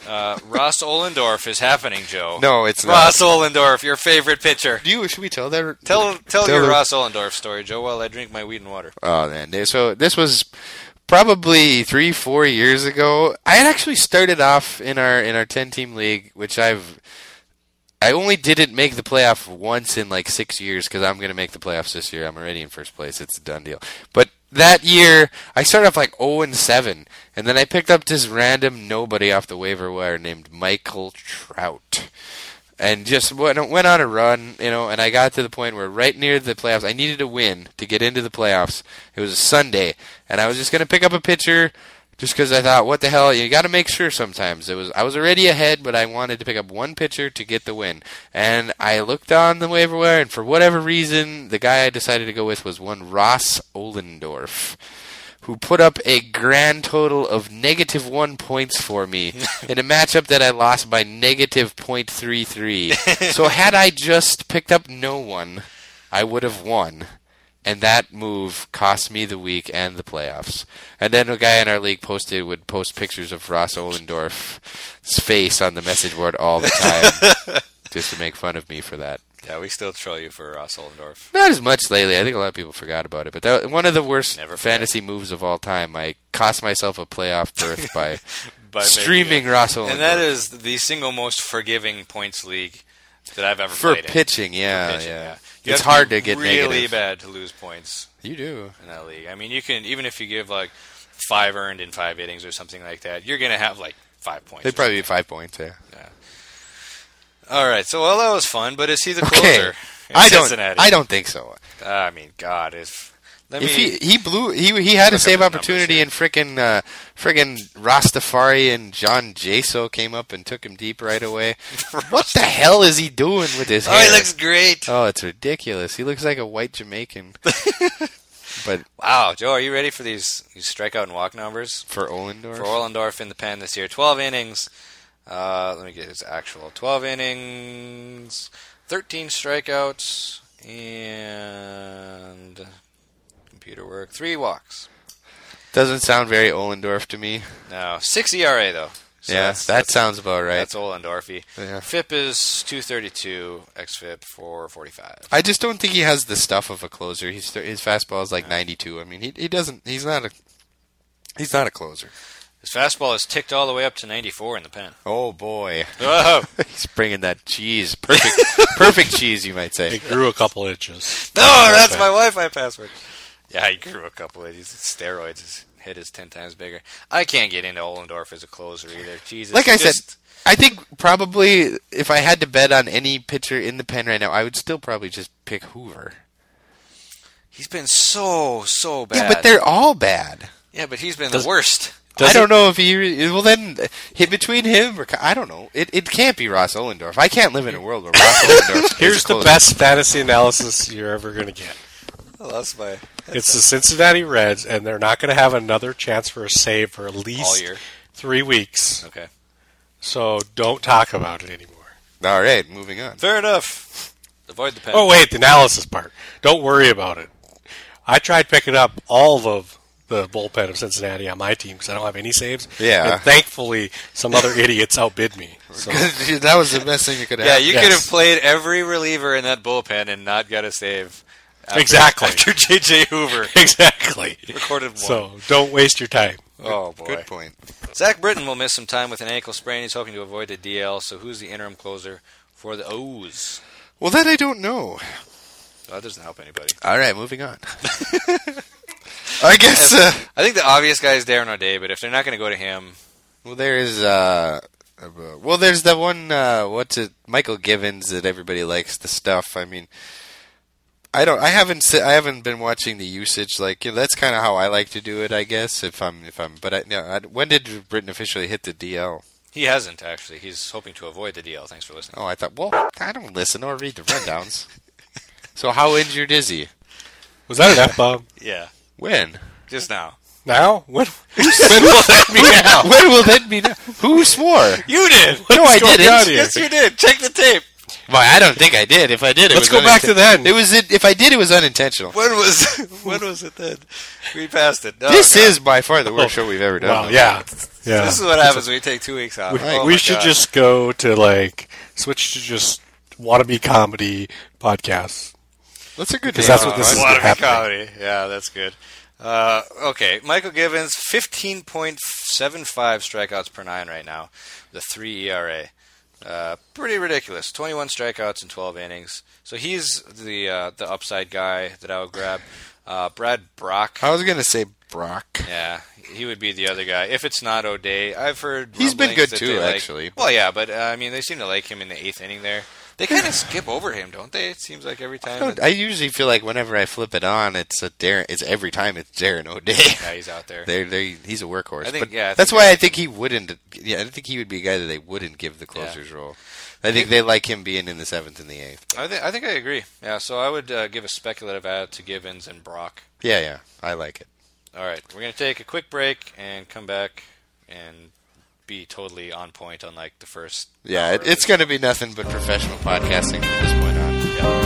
Uh, Ross Ohlendorf is happening, Joe. No, it's not. Ross Ohlendorf, your favorite pitcher. Do you? Should we tell that? Tell tell, Tell your the- Ross Ohlendorf story, Joe, while I drink my wheat and water. Oh man, so this was probably three, four years ago. I had actually started off in our in our ten team league, which I've. I only didn't make the playoff once in like six years because I'm going to make the playoffs this year. I'm already in first place. It's a done deal. But that year, I started off like oh and seven, and then I picked up this random nobody off the waiver wire named Michael Trout. And just went, went on a run, you know, and I got to the point where right near the playoffs, I needed a win to get into the playoffs. It was a Sunday, and I was just going to pick up a pitcher just because I thought, what the hell, you got to make sure sometimes. It was I was already ahead, but I wanted to pick up one pitcher to get the win. And I looked on the waiver wire, and for whatever reason, the guy I decided to go with was one Ross Ohlendorf, who put up a grand total of negative one points for me in a matchup that I lost by negative point three three. So had I just picked up no one, I would have won. And that move cost me the week and the playoffs. And then a guy in our league posted would post pictures of Ross Ohlendorf's face on the message board all the time, just to make fun of me for that. Yeah, we still troll you for Ross Ohlendorf. Not as much lately. I think a lot of people forgot about it. But that, one of the worst Never forget. fantasy moves of all time. I cost myself a playoff berth by, By streaming making it. Ross Ohlendorf. And that is the single most forgiving points league that I've ever for played in. pitching, yeah, For pitching, yeah. You It's have hard be to get really negative. bad to lose points You do. in that league. I mean, you can even if you give like five earned in five innings or something like that, you're gonna have like five points. They'd or probably be five points, yeah. something. All right, so well that was fun, but is he the Okay. closer? in I don't. Cincinnati? I don't think so. I mean, God, if let If me. he he blew he he had a Look save up the opportunity numbers and frickin' uh, frickin' Rastafari and John Jaso came up and took him deep right away. What the hell is he doing with his oh, hair? he looks great. Oh, it's ridiculous. He looks like a white Jamaican. But Wow, Joe, are you ready for these, these strikeout and walk numbers? for Ohlendorf, For Ohlendorf in the pen this year, twelve innings. Uh, let me get his actual. twelve innings, thirteen strikeouts, and computer work, three walks. doesn't sound very Ohlendorf to me. No, six E R A though. So yeah, that's, that that's, sounds about right. that's Ohlendorfy. Yeah. F I P is two thirty-two, X F I P four forty-five. I just don't think he has the stuff of a closer. He's his fastball is like ninety-two. I mean, he he doesn't. He's not a. He's not a closer. His fastball is ticked all the way up to ninety-four in the pen. Oh boy, Whoa! he's bringing that cheese. Perfect, perfect cheese, you might say. It grew a couple inches. No, that's my Wi-Fi password. Yeah, he grew a couple of these steroids. His head is ten times bigger. I can't get into Ohlendorf as a closer either. Jesus. Like I just- said, I think probably if I had to bet on any pitcher in the pen right now, I would still probably just pick Hoover. he's been so so bad. Yeah, but they're all bad. yeah, but he's been Does- the worst. Does I don't it- know if he. re- Well, then hit between him or I don't know. It it can't be Ross Ohlendorf. I can't live in a world where Ross Ohlendorf. is Here's a the closer. best fantasy analysis you're ever going to get. Well, that's my It's the Cincinnati Reds, and they're not going to have another chance for a save for at all least year. three weeks. Okay, So don't talk about it anymore. All right, moving on. fair enough. Avoid the pen. Oh, wait, the analysis part. Don't worry about it. I tried picking up all of the bullpen of Cincinnati on my team because I don't have any saves. Yeah. And thankfully, some other idiots outbid me. So, That was the best thing you could have. yeah, you Yes. could have played every reliever in that bullpen and not got a save. After, Exactly. After J J Hoover exactly. recorded one. So don't waste your time. oh boy. Good point. Zach Britton will miss some time with an ankle sprain. He's hoping to avoid the D L. So who's the interim closer for the O's? Well, that I don't know. Oh, that doesn't help anybody. All right, moving on. I guess. Uh, I think the obvious guy is Darren O'Day, but if they're not going to go to him, well, there is. Uh, uh, well, there's the one. Uh, what's it? Michael Givens that everybody likes the stuff. I mean, I don't. I haven't. si- I haven't been watching the usage. Like you know, that's kind of how I like to do it. I guess if I'm. If I'm. But I, no, I, when did Britton officially hit the D L? he hasn't actually. He's hoping to avoid the D L. Thanks for listening. Oh, I thought. Well, I don't listen or read the rundowns. So how injured is he? Was that an F-bomb? Yeah, When? just now. Now? When, when will that be now? When will that be? Now? Who swore? You did. No, I going didn't. on here? Yes, you did. Check the tape. Well, I don't think I did. If I did, it Let's was go back to then. It was. It, if I did, it was unintentional. When was when was it then? We passed it. No, This God. is by far the worst show we've ever done. Well, yeah. Yeah. This is what happens when you take two weeks off. We, Oh we my should God. just go to like switch to just wannabe comedy podcasts. That's a good Because name. that's what this is Wannabe happening. comedy. Yeah, that's good. Uh, okay, Michael Givens, fifteen point seven five strikeouts per nine right now, the three E R A. Uh, pretty ridiculous. twenty-one strikeouts in twelve innings. So he's the uh, the upside guy that I would grab. Uh, Brad Brock. I was gonna say Brock. Yeah, he would be the other guy. If it's not O'Day, I've heard He's been rumblings good that too, they like- actually. Well, yeah, but uh, I mean, they seem to like him in the eighth inning there. They kind of skip over him, don't they? It seems like every I, time. don't- that- I usually feel like whenever I flip it on, it's a Darren. It's every time it's Darren O'Day. yeah, he's out there. They're, they he's a workhorse. I think- but yeah, I that's think- why I think he wouldn't. Yeah, I think he would be a guy that they wouldn't give the closer's role. I think they like him being in the seventh and the eighth. I think I think I agree. Yeah, so I would uh, give a speculative add to Givens and Brock. Yeah, yeah, I like it. All right, we're gonna take a quick break and come back and be totally on point on like the first. Yeah, hour it, of it's this. going to be nothing but professional podcasting from this point on.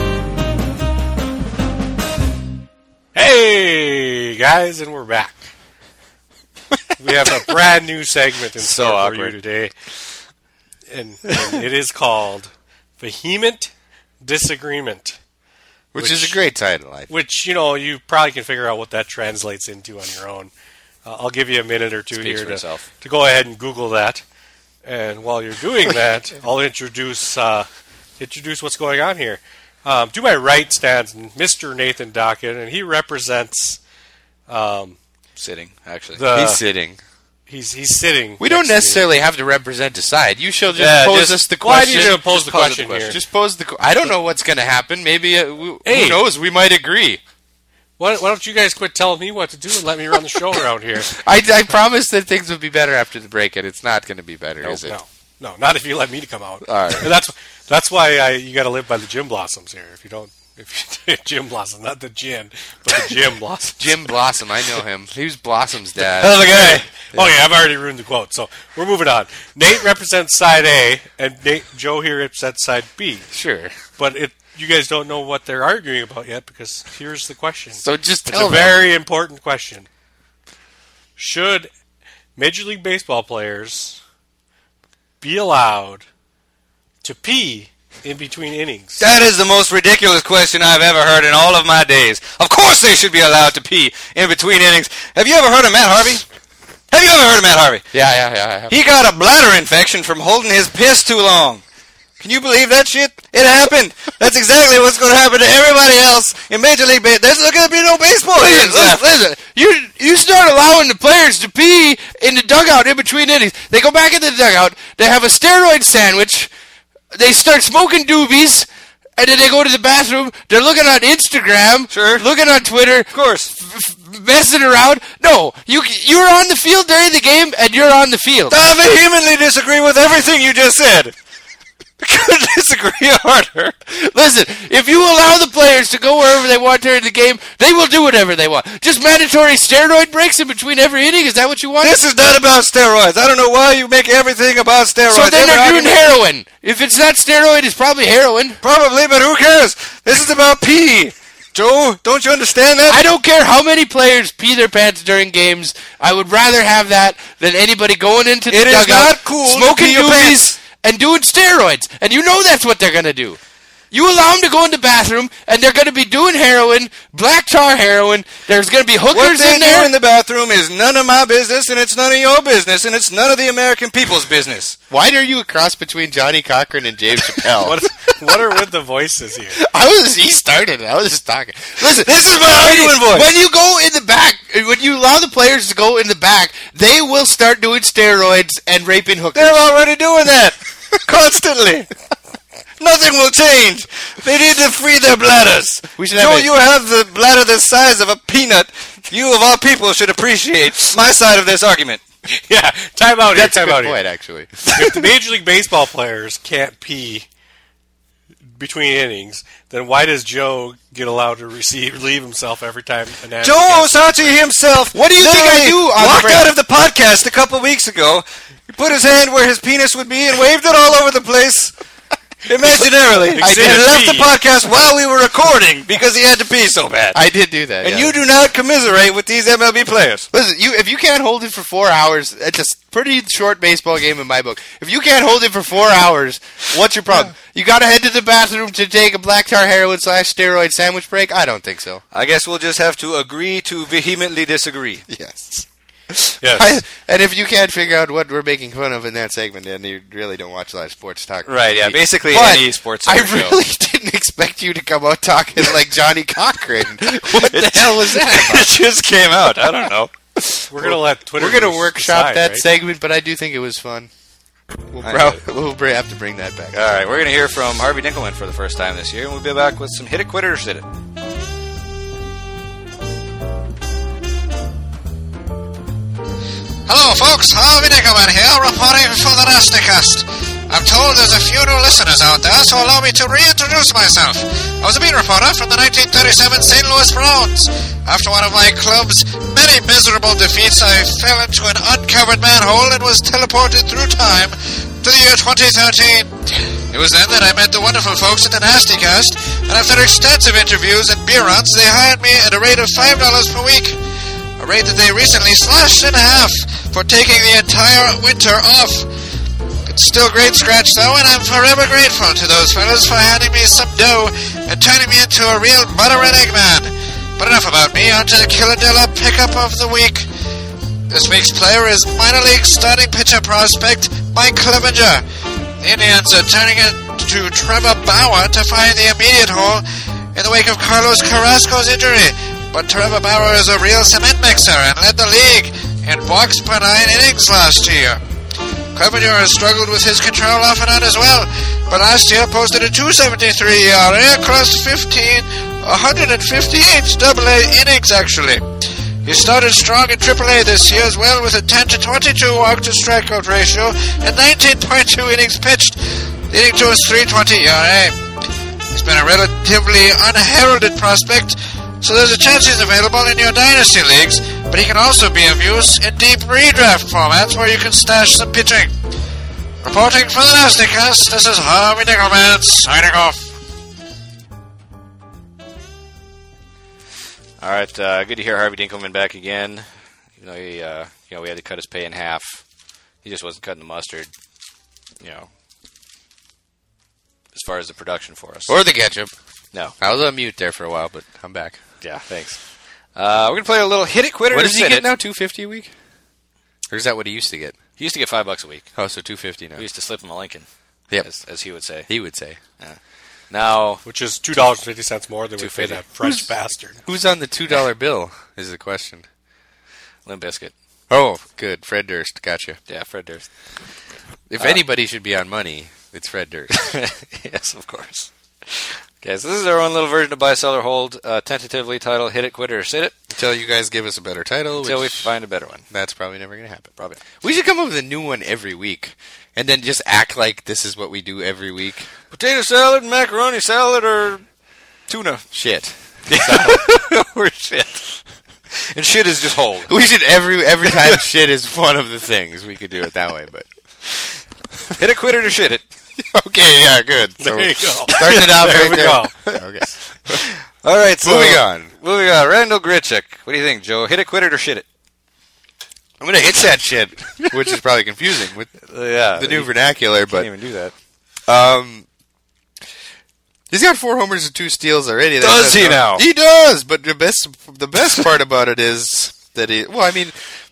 Hey guys, and we're back. We have a brand new segment in So store for awkward. you today, and, and it is called "Vehement Disagreement," Which, Which- is a great title, I think. which you know you probably can figure out what that translates into on your own. Uh, I'll give you a minute or two Speaks here for to, itself. to go ahead and Google that, and while you're doing that, I'll introduce uh, introduce what's going on here. Um, to my right stands Mister Nathan Dockett, and he represents. Um, Sitting actually. the He's sitting. he's he's sitting. We don't next to me. necessarily have to represent a side. You shall just Yeah, pose just- us the Well, I question. need to pose Just the pose question the question. here. Just pose the. qu- I don't know what's going to happen. Maybe uh, we, Hey. who knows? We might agree. Why, why don't you guys quit telling me what to do and let me run the show around here? I, I promise that things will be better after the break, and it's not going to be better, No, is it? no, no, not if you let me to come out. All right. And that's that's why I, you got to live by the gym blossoms here. If you don't, if you, gym blossom, not the gin, but the gym blossom. Jim Blossom, I know him. He was Blossom's dad. Hell of a guy. Oh yeah, I've already ruined the quote. So we're moving on. Nate represents side A, and Nate Joe here represents side B. Sure. But it, you guys don't know what they're arguing about yet because here's the question. So just It's tell a them. very important question. Should Major League Baseball players be allowed to pee in between innings? That is the most ridiculous question I've ever heard in all of my days. Of course they should be allowed to pee in between innings. Have you ever heard of Matt Harvey? Have you ever heard of Matt Harvey? Yeah, yeah, yeah. I have. He got a bladder infection from holding his piss too long. Can you believe that shit? It happened. That's exactly what's going to happen to everybody else in Major League Baseball. There's not going to be no baseball Listen, games listen, left. listen. You you start allowing the players to pee in the dugout in between innings. They go back into the dugout. They have a steroid sandwich. They start smoking doobies, and then they go to the bathroom. They're looking on Instagram, Sure. looking on Twitter, Of course. f- messing around. No, you you're on the field during the game, and you're on the field. I vehemently disagree with everything you just said. Couldn't disagree harder. Listen, if you allow the players to go wherever they want during the game, they will do whatever they want. Just mandatory steroid breaks in between every inning? Is that what you want? This is not about steroids. I don't know why you make everything about steroids. So then Every they're doing argument- heroin. If it's not steroid, it's probably heroin. Probably, but who cares? This is about pee. Joe, don't you understand that? I don't care how many players pee their pants during games. I would rather have that than anybody going into the It is dugout, not cool to smoking pee your doobies, and doing steroids. And you know that's what they're going to do. You allow them to go in the bathroom, and they're going to be doing heroin, black tar heroin. There's going to be What hookers they in do there. in the bathroom is none of my business, and it's none of your business, and it's none of the American people's business. Why are you a cross between Johnny Cochran and James Chappelle? What, what are with the voices here? I was he started it. I was just talking. Listen, This is my when you- arguing voice. When you go in the back, when you allow the players to go in the back, they will start doing steroids and raping hookers. They're already doing that constantly. Nothing will change. They need to free their bladders. We should have Joe, a- you have the bladder the size of a peanut. You, of all people, should appreciate my side of this argument. Yeah, time out here, That's a time good out here. point, actually. If the Major League Baseball players can't pee between innings, then why does Joe get allowed to receive relieve himself every time an Joe Osachi himself. What do you think I literally do on the walked break? out of the podcast a couple weeks ago. He put his hand where his penis would be and waved it all over the place. Imaginarily, I he did left the pee. podcast while we were recording because he had to pee so bad. I did do that. and yeah. you do not commiserate with these M L B players. Listen, you if you can't hold it for four hours, it's a pretty short baseball game in my book. If you can't hold it for four hours, what's your problem? You got to head to the bathroom to take a black tar heroin slash steroid sandwich break? I don't think so. I guess we'll just have to agree to vehemently disagree. Yes. Yes. I, and if you can't figure out what we're making fun of in that segment, then you really don't watch a lot of sports talk. Right, yeah, basically But any sports I center show. really didn't expect you to come out talking like Johnny Cochran. What the hell was that about? It just came out. I don't know. We're gonna let Twitter. We're going to users workshop decide, that right? segment, but I do think it was fun. We'll, I prob- know. we'll br- have to bring that back. All right, we're going to hear from Harvey Dinkelman for the first time this year, and we'll be back with some Hit It, Quit It, or Sit It. Hello, folks. Harvey Dinkelman here, reporting for the Nasticast. I'm told there's a few new listeners out there, so allow me to reintroduce myself. I was a beat reporter from the nineteen thirty-seven Saint Louis Browns. After one of my club's many miserable defeats, I fell into an uncovered manhole and was teleported through time to the year twenty thirteen. It was then that I met the wonderful folks at the Nasticast, and after extensive interviews and beer runs, they hired me at a rate of five dollars per week. A rate that they recently slashed in half for taking the entire winter off. It's still great scratch though, and I'm forever grateful to those fellas for handing me some dough and turning me into a real butter and egg man. But enough about me, on to the Killadilla pickup of the week. This week's player is minor league starting pitcher prospect Mike Clevenger. The Indians are turning it to Trevor Bauer to find the immediate hole in the wake of Carlos Carrasco's injury. But Trevor Bauer is a real cement mixer and led the league in walks per nine innings last year. Clevenger has struggled with his control off and on as well, but last year posted a two seventy-three E R A across fifteen, one hundred fifty-eight double A innings actually. He started strong in triple A this year as well with a ten to twenty-two walk to strikeout ratio and nineteen point two innings pitched, leading to a three twenty E R A. He's been a relatively unheralded prospect, so there's a chance he's available in your dynasty leagues, but he can also be of use in deep redraft formats where you can stash some pitching. Reporting for the Nasticast, this is Harvey Dinkelman signing off. All right, uh, good to hear Harvey Dinkelman back again. Even though he, uh, you know, we had to cut his pay in half. He just wasn't cutting the mustard, you know, as far as the production for us. Or the ketchup. No. I was on mute there for a while, but I'm back. Yeah, thanks. Uh, we're gonna play a little Hit It, Quit It, What or does he Sit get It. now? Two fifty a week? Or is that what he used to get? He used to get five bucks a week. Oh, so two fifty now. We used to slip him a Lincoln, Yep. as, as he would say. He would say. Now, Which is two dollars and fifty cents more than we paid $two fifty. that French bastard. Who's on the two dollar bill? Is the question. Limp Bizkit. Oh, good. Fred Durst. Gotcha. Yeah, Fred Durst. If Uh, anybody should be on money, it's Fred Durst. Yes, of course. Okay, so this is our own little version of Buy, Sell, or Hold, uh, tentatively titled Hit It, Quit It, or Sit It, Until you guys give us a better title. until we which find a better one. That's probably never going to happen. Probably. We should come up with a new one every week. And then just act like this is what we do every week. Potato salad, macaroni salad, or tuna. Shit. Or shit. And shit is just hold. We should every every time shit is one of the things. We could do it that way, but Hit it, quit it, or shit it. okay, yeah, good. So There you go. starting it out There right we there. go. Okay. All right, so Moving on. Moving on. Randall Gritchick. What do you think, Joe? Hit it, quit it, or shit it? I'm gonna hit that shit, which is probably confusing with Uh, yeah. the new you vernacular, can't but even do that. um, he's got four homers and two steals already. That- Does that's he not- now? He does, but the best the best part about it is that he. Well, I mean,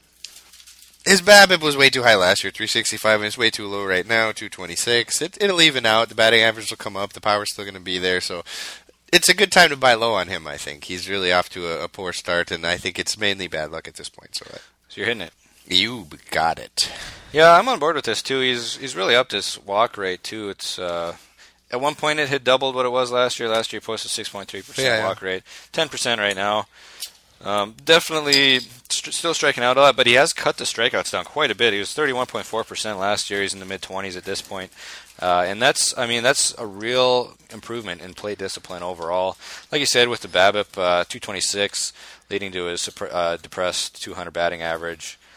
his BABIP was way too high last year, three sixty-five, and it's way too low right now, two twenty-six. It, it'll even out. The batting average will come up. The power's still going to be there, so it's a good time to buy low on him. I think he's really off to a, a poor start, and I think it's mainly bad luck at this point. So, uh, So you're hitting it. you got it. Yeah, I'm on board with this too. He's he's really upped his walk rate too. It's uh, at one point it had doubled what it was last year. Last year he posted six point three percent Yeah, yeah. walk rate, ten percent right now. Um, definitely st- still striking out a lot, but he has cut the strikeouts down quite a bit. He was thirty-one point four percent last year. He's in the mid twenties at this point. Uh, and that's, I mean, that's a real improvement in plate discipline overall. Like you said, with the BABIP, uh, two twenty-six, leading to his uh, depressed two hundred batting average.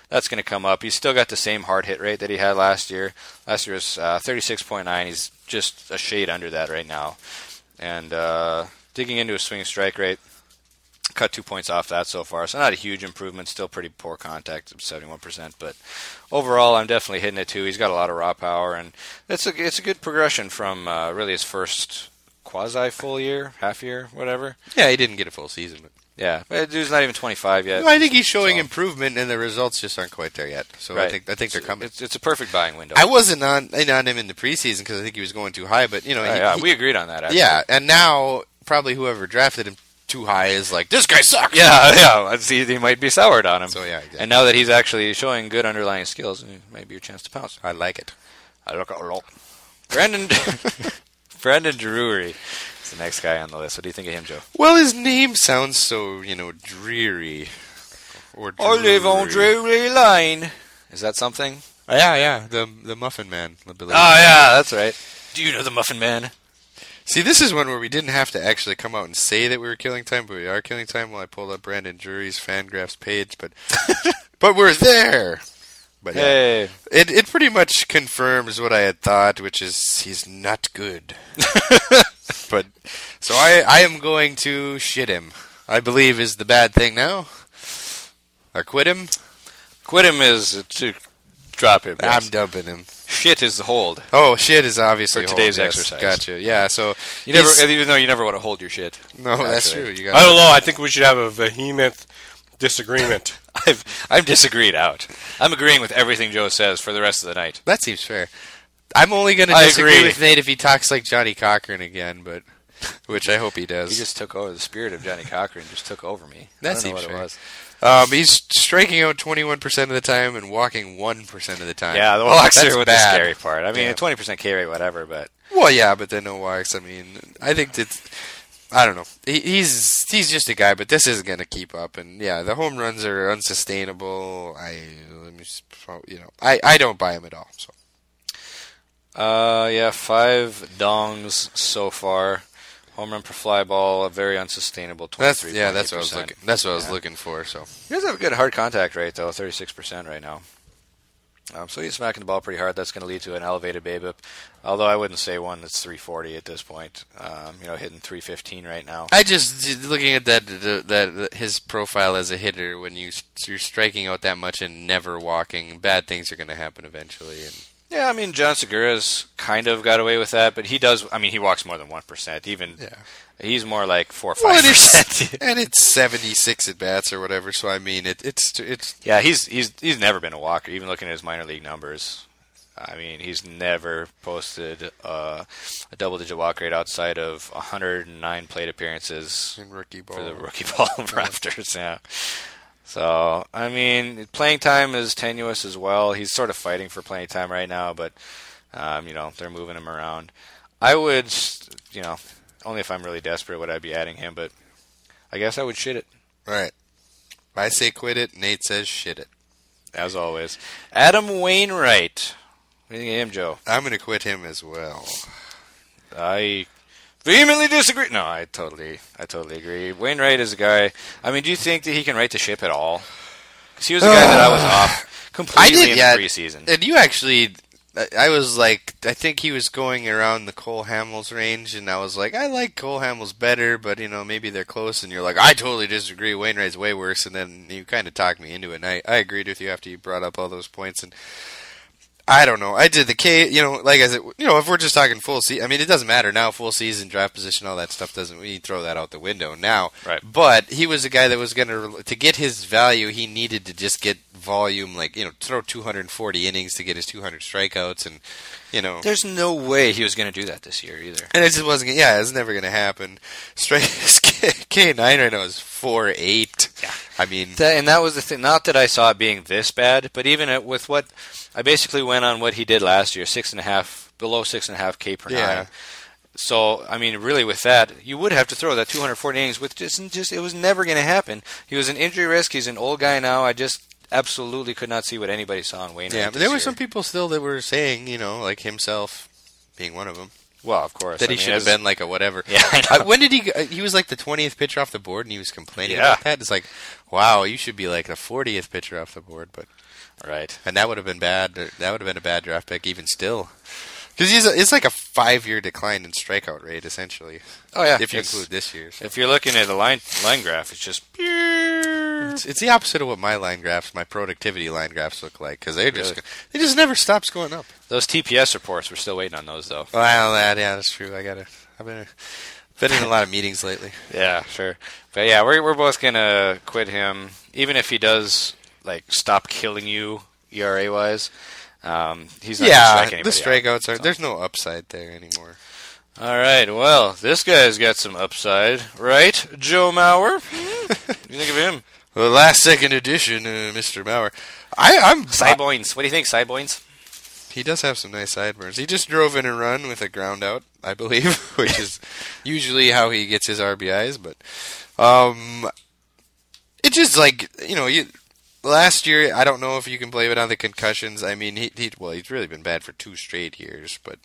that's going to come up. He's still got the same hard hit rate that he had last year. Last year was uh, thirty-six point nine. He's just a shade under that right now. And uh, digging into his swing strike rate, cut two points off that so far. So not a huge improvement. Still pretty poor contact, seventy-one percent. But overall, I'm definitely hitting it too. He's got a lot of raw power, and it's a it's a good progression from uh, really his first quasi full year, half year, whatever. Yeah, he didn't get a full season, but Yeah, but the dude's not even twenty-five yet. no, I think he's showing so. improvement, and the results just aren't quite there yet. So Right. I think I think they're coming. It's, it's a perfect buying window. I wasn't on on him in the preseason because I think he was going too high, but you know, Yeah, he, yeah, he- we agreed on that. Actually. yeah, and now probably whoever drafted him too high is like, this guy sucks. Yeah, yeah. I'd see he might be soured on him. So yeah, exactly. And now that he's actually showing good underlying skills, it might be your chance to pounce. I like it. I look a lot. Brandon, Brandon Drury is the next guy on the list. What do you think of him, Joe? Well, his name sounds so, you know, dreary. Or I live on Drury Lane. Is that something? Yeah, yeah, the the Muffin Man. I believe. Oh, yeah, that's right. Do you know the Muffin Man? See, this is one where we didn't have to actually come out and say that we were killing time, but we are killing time. Well, I pulled up Brandon Drury's Fangraphs page, but but we're there. But yeah, Hey. it it pretty much confirms what I had thought, which is he's not good. But so I I am going to shit him. I believe is the bad thing now. Or quit him. Quit him is to drop him. yes. I'm dumping him. Shit is the hold. Oh, shit is obviously For today's hold, yes. exercise. Gotcha. Yeah, so You never, he's- even though you never want to hold your shit. no, that's actually. true. You I got don't know. I think we should have a vehement disagreement. I've I've disagreed out. I'm agreeing with everything Joe says for the rest of the night. That seems fair. I'm only going to I disagree agree. with Nate if he talks like Johnny Cochran again, but which I hope he does. He just took over. The spirit of Johnny Cochran just took over me. That I don't know seems what fair. it was. Um, he's striking out twenty-one percent of the time and walking one percent of the time. Yeah, the walks That's are with bad. the scary part. I mean, Yeah. a twenty percent K rate, whatever, but Well, yeah, but then no walks. I mean, I think that I don't know. He, he's he's just a guy, but this isn't going to keep up. And yeah, the home runs are unsustainable. I let me just, you know, I, I don't buy him at all. So uh, yeah, five dongs so far. Home run per fly ball, very unsustainable. that's twenty-three. yeah, that's what I was looking. That's what I was Yeah. looking for. So He does have a good hard contact rate though, thirty-six percent right now. Um, so he's smacking the ball pretty hard. That's going to lead to an elevated BABIP. Although I wouldn't say one that's three forty at this point. Um, you know, hitting three fifteen right now. I just looking at that that, that his profile as a hitter when you you're striking out that much and never walking, bad things are going to happen eventually. And Yeah, I mean, John Segura's kind of got away with that, but he does. I mean, he walks more than one percent. Even yeah, he's more like four or well, five and it's percent. and it's seventy-six at bats or whatever. So I mean, it, it's it's Yeah, he's he's he's never been a walker. Even looking at his minor league numbers, I mean, he's never posted uh, a double-digit walk rate outside of one hundred nine plate appearances in rookie ball. for the rookie ball rafters. Yeah. So, I mean, playing time is tenuous as well. He's sort of fighting for playing time right now, but, um, you know, they're moving him around. I would, you know, only if I'm really desperate would I be adding him, but I guess I would shit it, Right. I say quit it. Nate says shit it. as always. Adam Wainwright. What do you think of him, Joe? I'm going to quit him as well. I vehemently disagree. No, I totally, I totally agree. Wainwright is a guy. I mean, do you think that he can right the ship at all? Because he was a guy that I was off completely I did, in yeah. the preseason. And you actually, I- I was like, I think he was going around the Cole Hamels range, and I was like, I like Cole Hamels better, but you know, maybe they're close. And you're like, I totally disagree. Wainwright's way worse. And then you kind of talked me into it. And I, I agreed with you after you brought up all those points. And I don't know. I did the K, you know, like I said, you know, if we're just talking full season, I mean, it doesn't matter now. Full season, draft position, all that stuff doesn't. We throw that out the window now. Right. But he was a guy that was going to to get his value. He needed to just get volume, like you know, throw two hundred forty innings to get his two hundred strikeouts, and you know, There's no way he was going to do that this year either. and it just wasn't. gonna- Yeah, it's never going to happen. Strike K nine right now is four eight. Yeah. I mean, That, and that was the thing. Not that I saw it being this bad, but even at, with what I basically went on what he did last year, six and a half, below six and a half K per Yeah. nine. So I mean, really, with that, you would have to throw that two hundred forty innings. With just, just it was never going to happen. He was an injury risk. He's an old guy now. I just absolutely could not see what anybody saw in Wainwright. yeah, but this there were year. some people still that were saying, you know, like himself being one of them, Well, of course, that I he mean, should have as- been like a whatever. Yeah, I know. Uh, when did he? go- He was like the twentieth pitcher off the board, and he was complaining Yeah. about that. It's like, wow, you should be like the fortieth pitcher off the board. But Right. And that would have been bad. That would have been a bad draft pick even still. Because he's a, it's like a five-year decline in strikeout rate, essentially. Oh, yeah. If you It's- include this year. So. If you're looking at a line line graph, it's just... It's, it's the opposite of what my line graphs, my productivity line graphs look like. Because they just Really? they just never stops going up. Those T P S reports, we're still waiting on those, though. Well, that, yeah, that's true. I gotta. I've been been in a lot of meetings lately. Yeah, sure. But yeah, we're we're both gonna quit him, even if he does like stop killing you E R A wise. Um, he's not gonna Yeah, strike the anybody strikeouts out, are. so. There's no upside there anymore. All right. Well, this guy's got some upside, right, Joe Mauer? What do you think of him? Well, last second edition, uh, Mister Bauer. I, I'm Sidepoints. What do you think, Sidepoints? He does have some nice sideburns. He just drove in a run with a ground out, I believe, which is usually how he gets his R B Is. But um, it just like you know, you, last year I don't know if you can blame it on the concussions. I mean, he, he well, he's really been bad for two straight years, but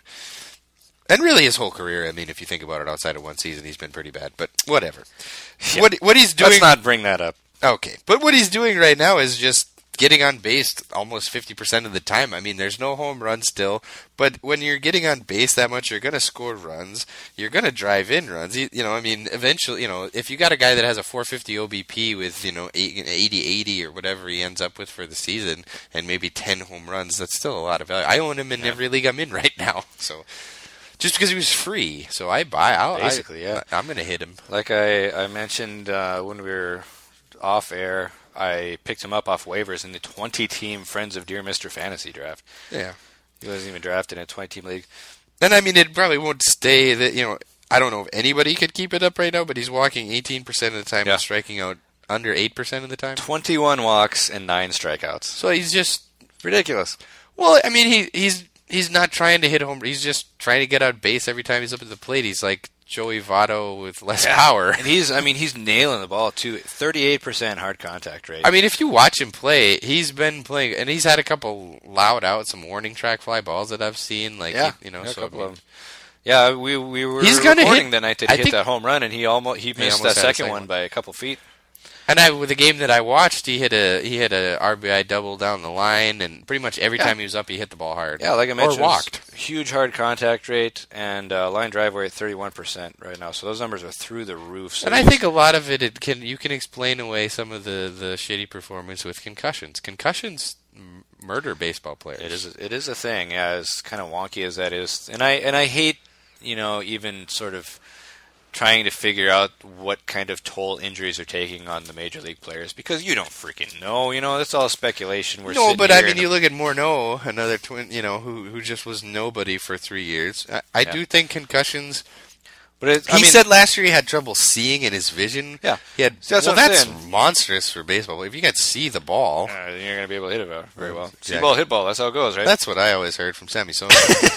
and really his whole career. I mean, if you think about it, outside of one season, he's been pretty bad. But whatever. Yeah. What what he's doing? Let's not bring that up. Okay, but what he's doing right now is just getting on base almost fifty percent of the time. I mean, there's no home run still, but when you're getting on base that much, you're going to score runs. You're going to drive in runs. You, you know, I mean, eventually, you know, if you got a guy that has a four fifty O B P with, you know, eighty eighty or whatever he ends up with for the season and maybe ten home runs, that's still a lot of value. I own him in Yeah. every league I'm in right now, so just because he was free. So I buy, I'll, Basically, I, yeah. I'm going to hit him. Like I, I mentioned uh, when we were off air, I picked him up off waivers in the twenty-team Friends of Dear Mister Fantasy draft. Yeah. He wasn't even drafted in a twenty-team league. And I mean, it probably won't stay that, you know, I don't know if anybody could keep it up right now, but he's walking eighteen percent of the time Yeah. and striking out under eight percent of the time. twenty-one walks and nine strikeouts. So he's just, Ridiculous. well, I mean, he he's he's not trying to hit home. He's just trying to get on base every time he's up at the plate. He's like Joey Votto with less power. And he's, I mean, he's nailing the ball too. thirty-eight percent hard contact rate. I mean, if you watch him play, he's been playing, and he's had a couple loud outs, some warning track fly balls that I've seen. Like, yeah, he- you know, yeah, a so couple I mean, of them. Yeah, we we were He's gonna recording hit- the night that I he hit think- that home run, and he almost he missed almost that had a second second one one. by a couple feet. And I, with the game that I watched, he hit a he hit a R B I double down the line, and pretty much every Yeah. time he was up, he hit the ball hard. Yeah, like I mentioned, or walked. huge hard contact rate and uh, line drive rate thirty-one percent right now. So those numbers are through the roof. So And I think a lot of it, it can you can explain away some of the, the shitty performance with concussions. Concussions m- murder baseball players. it is it is a thing. Yeah, as kind of wonky as that is, and I and I hate you know even sort of trying to figure out what kind of toll injuries are taking on the major league players because you don't freaking know. You know, that's all speculation. We're no, sitting but I here mean, and- you look at Morneau, another twin, you know, who who just was nobody for three years. I, I Yeah. do think concussions. But it, He I mean, said last year he had trouble seeing in his vision. Yeah. he had. See, that's well, what I'm that's saying. monstrous for baseball. If you can't see the ball, uh, you're going to be able to hit it uh, very well. See Yeah. ball, hit ball. That's how it goes, right? that's what I always heard from Sammy Sosa.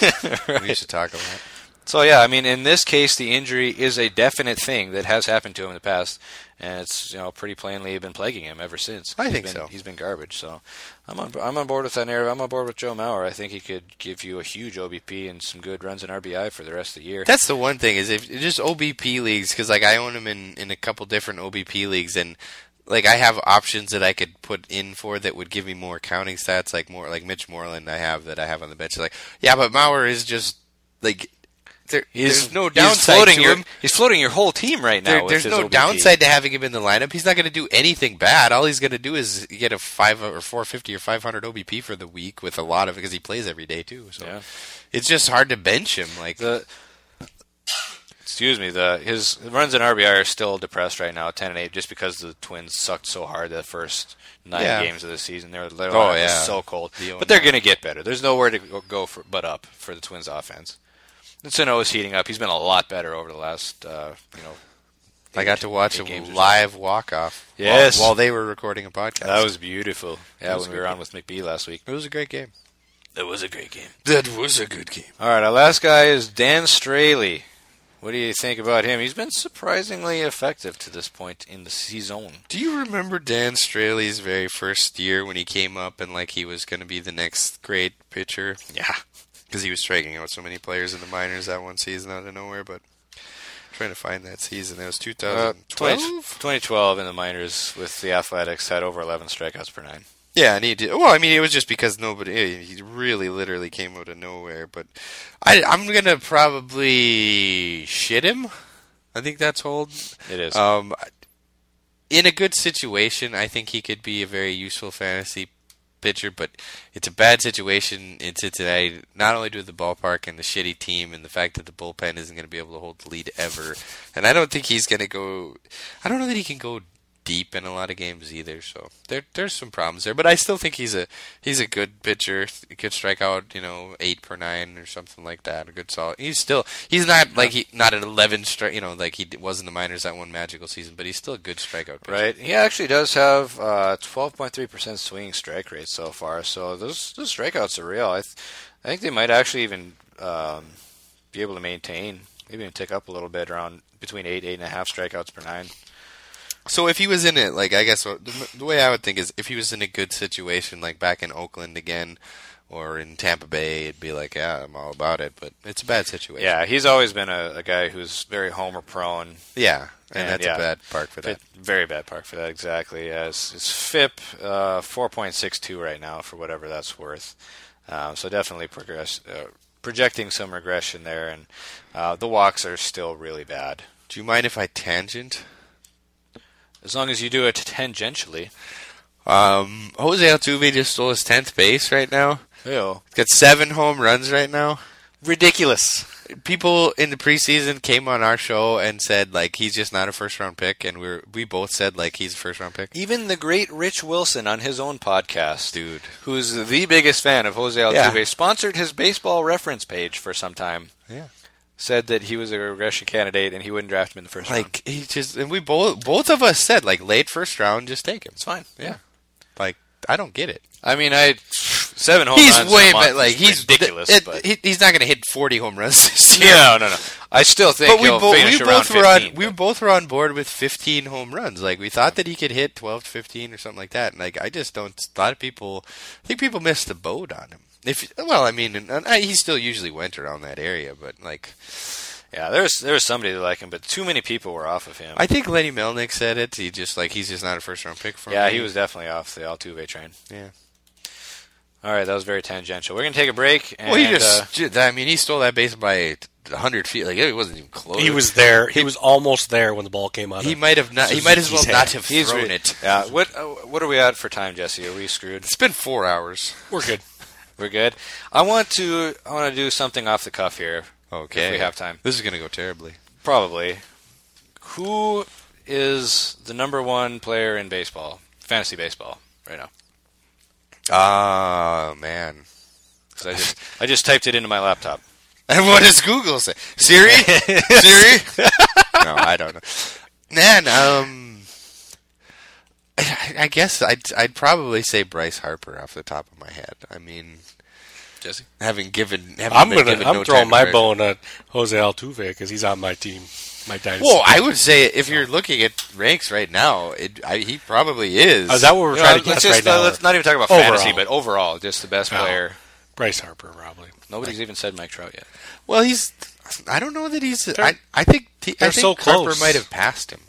We used to talk about. So yeah, I mean, in this case, the injury is a definite thing that has happened to him in the past, and it's you know pretty plainly been plaguing him ever since. I He's think been, so. He's been garbage. So I'm on I'm on board with that narrative. I'm on board with Joe Mauer. I think he could give you a huge O B P and some good runs in R B I for the rest of the year. That's the one thing is if just O B P leagues because like I own him in, in a couple different O B P leagues and like I have options that I could put in for that would give me more counting stats like more like Mitch Moreland I have that I have on the bench like yeah but Mauer is just like there, He's, there's no he's downside floating to your, him. He's floating your whole team right now. There, with there's his no O B P. downside to having him in the lineup. He's not going to do anything bad. All he's going to do is get a five or four fifty or five hundred O B P for the week with a lot of because he plays every day too. So Yeah. it's just hard to bench him. Like The excuse me, the his runs in R B I are still depressed right now, ten and eight, just because the Twins sucked so hard the first nine Yeah. games of the season. They were, they were Oh, yeah. so cold, The but they're going to get better. There's nowhere to go- go for but up for the Twins offense. Sano is heating up. He's been a lot better over the last, uh, you know. I got to watch a eight games or so. live walk off. Yes. while, while they were recording a podcast. That was beautiful. Yeah, was when we good. were on with McBee last week. it was a great game. It was a great game. That was a good game. All right, our last guy is Dan Straley. What do you think about him? He's been surprisingly effective to this point in the season. Do you remember Dan Straley's very first year when he came up and like he was going to be the next great pitcher? Yeah. Because he was striking out so many players in the minors that one season out of nowhere. But I'm trying to find that season. It was Uh, twenty twelve. twenty twelve in the minors with the Athletics had over eleven strikeouts per nine. Yeah, and he did. Well, I mean, it was just because nobody. He really, literally came out of nowhere. But I, I'm gonna probably shit him. I think that's hold. It is. Um, in a good situation, I think he could be a very useful fantasy pitcher. But it's a bad situation in Cincinnati. Not only due to the ballpark and the shitty team, and the fact that the bullpen isn't going to be able to hold the lead ever. And I don't think he's going to go. I don't know that he can go deep in a lot of games either, so there there's some problems there. But I still think he's a he's a good pitcher. He could strike out, you know, eight per nine or something like that. A good solid. He's still he's not like he not an eleven strike, you know, like he was in the minors that one magical season. But he's still a good strikeout pitcher. Right. He actually does have uh, twelve point three percent swinging strike rate so far. So those those strikeouts are real. I th- I think they might actually even um, be able to maintain, maybe even tick up a little bit around between eight eight and a half strikeouts per nine. So if he was in it, like I guess the, the way I would think is if he was in a good situation, like back in Oakland again, or in Tampa Bay, it'd be like, yeah, I'm all about it. But it's a bad situation. Yeah, he's always been a, a guy who's very homer prone. Yeah, and, And, that's yeah, a bad park for that. Fit, very bad park for that, exactly. Yeah, his, his F I P, uh, four point six two right now, for whatever that's worth. Um, so definitely progress, uh, projecting some regression there, and uh, the walks are still really bad. Do you mind if I tangent? As long as you do it tangentially. Um, Jose Altuve just stole his tenth base right now. Ew. He's got seven home runs right now. Ridiculous. People in the preseason came on our show and said like he's just not a first round pick, and we are we both said like he's a first round pick. Even the great Rich Wilson on his own podcast, Dude, who's the biggest fan of Jose Altuve, Yeah. sponsored his baseball reference page for some time. Yeah. Said that he was a regression candidate and he wouldn't draft him in the first round. Like he just and we both both of us said like late first round, just take him. It's fine. Yeah. Like I don't get it. I mean, I seven home He's runs. way a month better. Like is he's ridiculous. it- but he, he's not going to hit forty home runs this year. no, no, no. I still think But we, he'll bo- finish we around both were on fifteen. we but- both were on board with fifteen home runs. Like we thought that he could hit twelve to fifteen or something like that. And like I just don't. A lot of people, I think people missed the boat on him. If well, I mean, and, and he still usually went around that area, but like yeah, there's there was somebody that liked him, but too many people were off of him. I think Lenny Melnick said it. He just like he's just not a first round pick for yeah, me. he was definitely off the Altuve train. Yeah. All right, that was very tangential. We're gonna take a break. And, Well, he uh, just. I mean, he stole that base by a hundred feet. Like it wasn't even close. He was there. He was almost there when the ball came out. He of might have not. He might as well Suzuki's not hand. have he's thrown re- it. Yeah. What uh, what are we at for time, Jesse? Are we screwed? It's been four hours. We're good. We're good. I want to I want to do something off the cuff here. Okay. If we have time. This is gonna go terribly. Probably. Who is the number one player in baseball, fantasy baseball, right now? Ah, man. Because I just I just typed it into my laptop. And what does Google say? Siri? Siri? No, I don't know. Man, um, I, I guess I'd I'd probably say Bryce Harper off the top of my head. I mean, Jesse? having given, having I'm been gonna. given I'm no throwing time my to bone at Jose Altuve because he's on my team, my dynasty. Well, I would say if you're looking at ranks right now, it, I, he probably is. Oh, is that what we're No, trying to let's guess just right uh, now? let's not even talk about Overall. fantasy, but overall, just the best Oh. player. Bryce Harper, probably. Nobody's even said Mike Trout yet. Well, he's. I don't know that he's. They're- I, I think. He, I they're think so Harper close. might have passed him.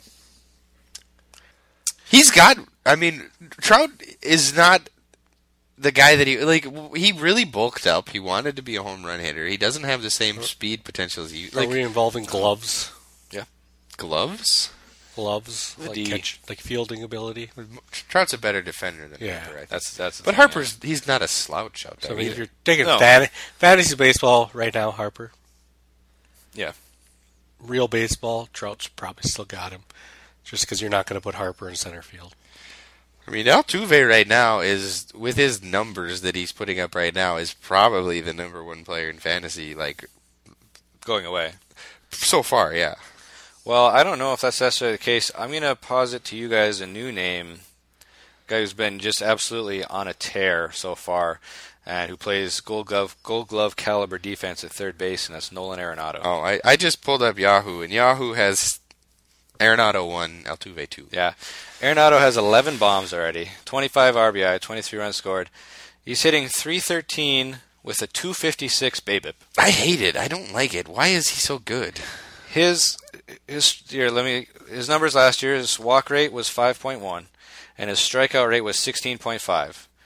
He's got. I mean, Trout is not the guy that he like. He really bulked up. He wanted to be a home run hitter. He doesn't have the same speed potential as he. Are Like we involving gloves? gloves. Gloves, With a like D. catch, like fielding ability. Trout's a better defender than Yeah. Harper. I think. That's that's. the But thing, Harper's he's not a slouch out there. So I mean, if either. you're taking No. fan- fantasy baseball right now, Harper. Yeah. Real baseball, Trout's probably still got him, just because you're not going to put Harper in center field. I mean, Altuve right now is with his numbers that he's putting up right now is probably the number one player in fantasy. Like Going away. so far, yeah. Well, I don't know if that's necessarily the case. I'm going to posit to you guys a new name. A guy who's been just absolutely on a tear so far, and who plays Gold Glove, Gold Glove caliber defense at third base, and that's Nolan Arenado. Oh, I, I just pulled up Yahoo, and Yahoo has Arenado one, Altuve two. Yeah. Arenado has eleven bombs already, twenty-five R B I, twenty-three runs scored. He's hitting three thirteen with a two fifty-six BABIP. I hate it. I don't like it. Why is he so good? His his here, let me his numbers last year, his walk rate was five point one and his strikeout rate was sixteen point five.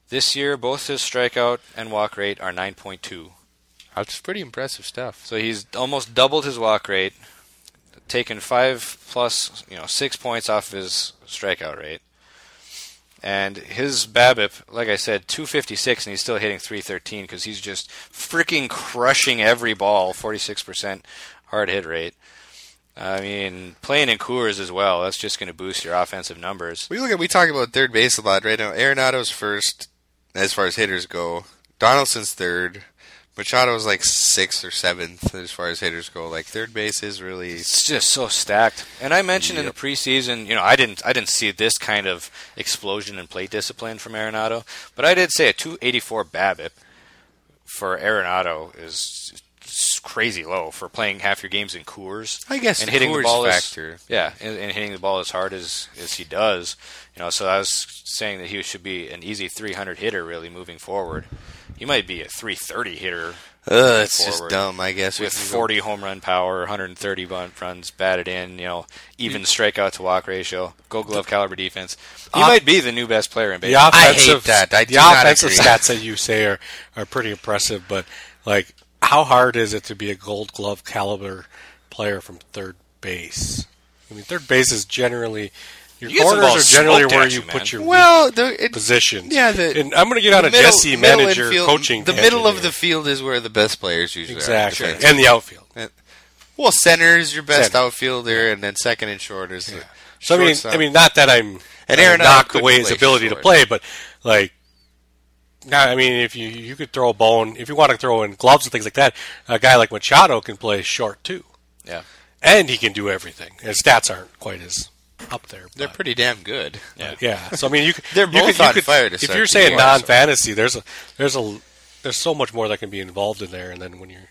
This year, both his strikeout and walk rate are nine point two. That's pretty impressive stuff. So he's almost doubled his walk rate, taken five plus, you know, six points off his strikeout rate. And his BABIP, like I said, two fifty-six, and he's still hitting three thirteen because he's just freaking crushing every ball, forty-six percent hard hit rate. I mean, playing in Coors as well, that's just going to boost your offensive numbers. We look at we talk about third base a lot right now. Arenado's first as far as hitters go. Donaldson's third. Machado's like sixth or seventh as far as hitters go. Like third base is really It's just so stacked. And I mentioned yep. in the preseason, you know, I didn't I didn't see this kind of explosion in plate discipline from Arenado, but I did say a two eighty-four BABIP for Arenado is crazy low for playing half your games in Coors. I guess and the hitting Coors the ball factor. As, yeah, and, and hitting the ball as hard as, as he does. You know, so I was saying that he should be an easy three hundred hitter really moving forward. He might be a three thirty hitter. Ugh, it's just dumb, I guess. With forty home run power, one hundred thirty runs batted in, you know, even strikeout to walk ratio, Gold Glove caliber defense. He uh, might be the new best player in baseball. The offensive, I hate that. I the do not offensive agree. stats that you say are, are pretty impressive, but like, how hard is it to be a Gold Glove caliber player from third base? I mean, third base is generally. Your you corners are generally where you, you put your well, the, it, positions. Yeah, the, and I'm going to get on a middle, Jesse manager infield, coaching. The middle of the field is where the best players usually exactly. are. Exactly, and the outfield. And, well, center is your best center. outfielder, and then second and short is. Yeah. The so I mean, shortstop. I mean, not that I'm and uh, Aaron knock away his ability short. to play, but like. Now, I mean, if you you could throw a bone, if you want to throw in gloves and things like that, a guy like Machado can play short too. Yeah, and he can do everything. His stats aren't quite as up there. They're but, pretty damn good. Yeah, yeah. So I mean, you could, they're you both could, you on could, fire. To if start you're the saying year, non-fantasy, there's a there's a there's so much more that can be involved in there. And then when you're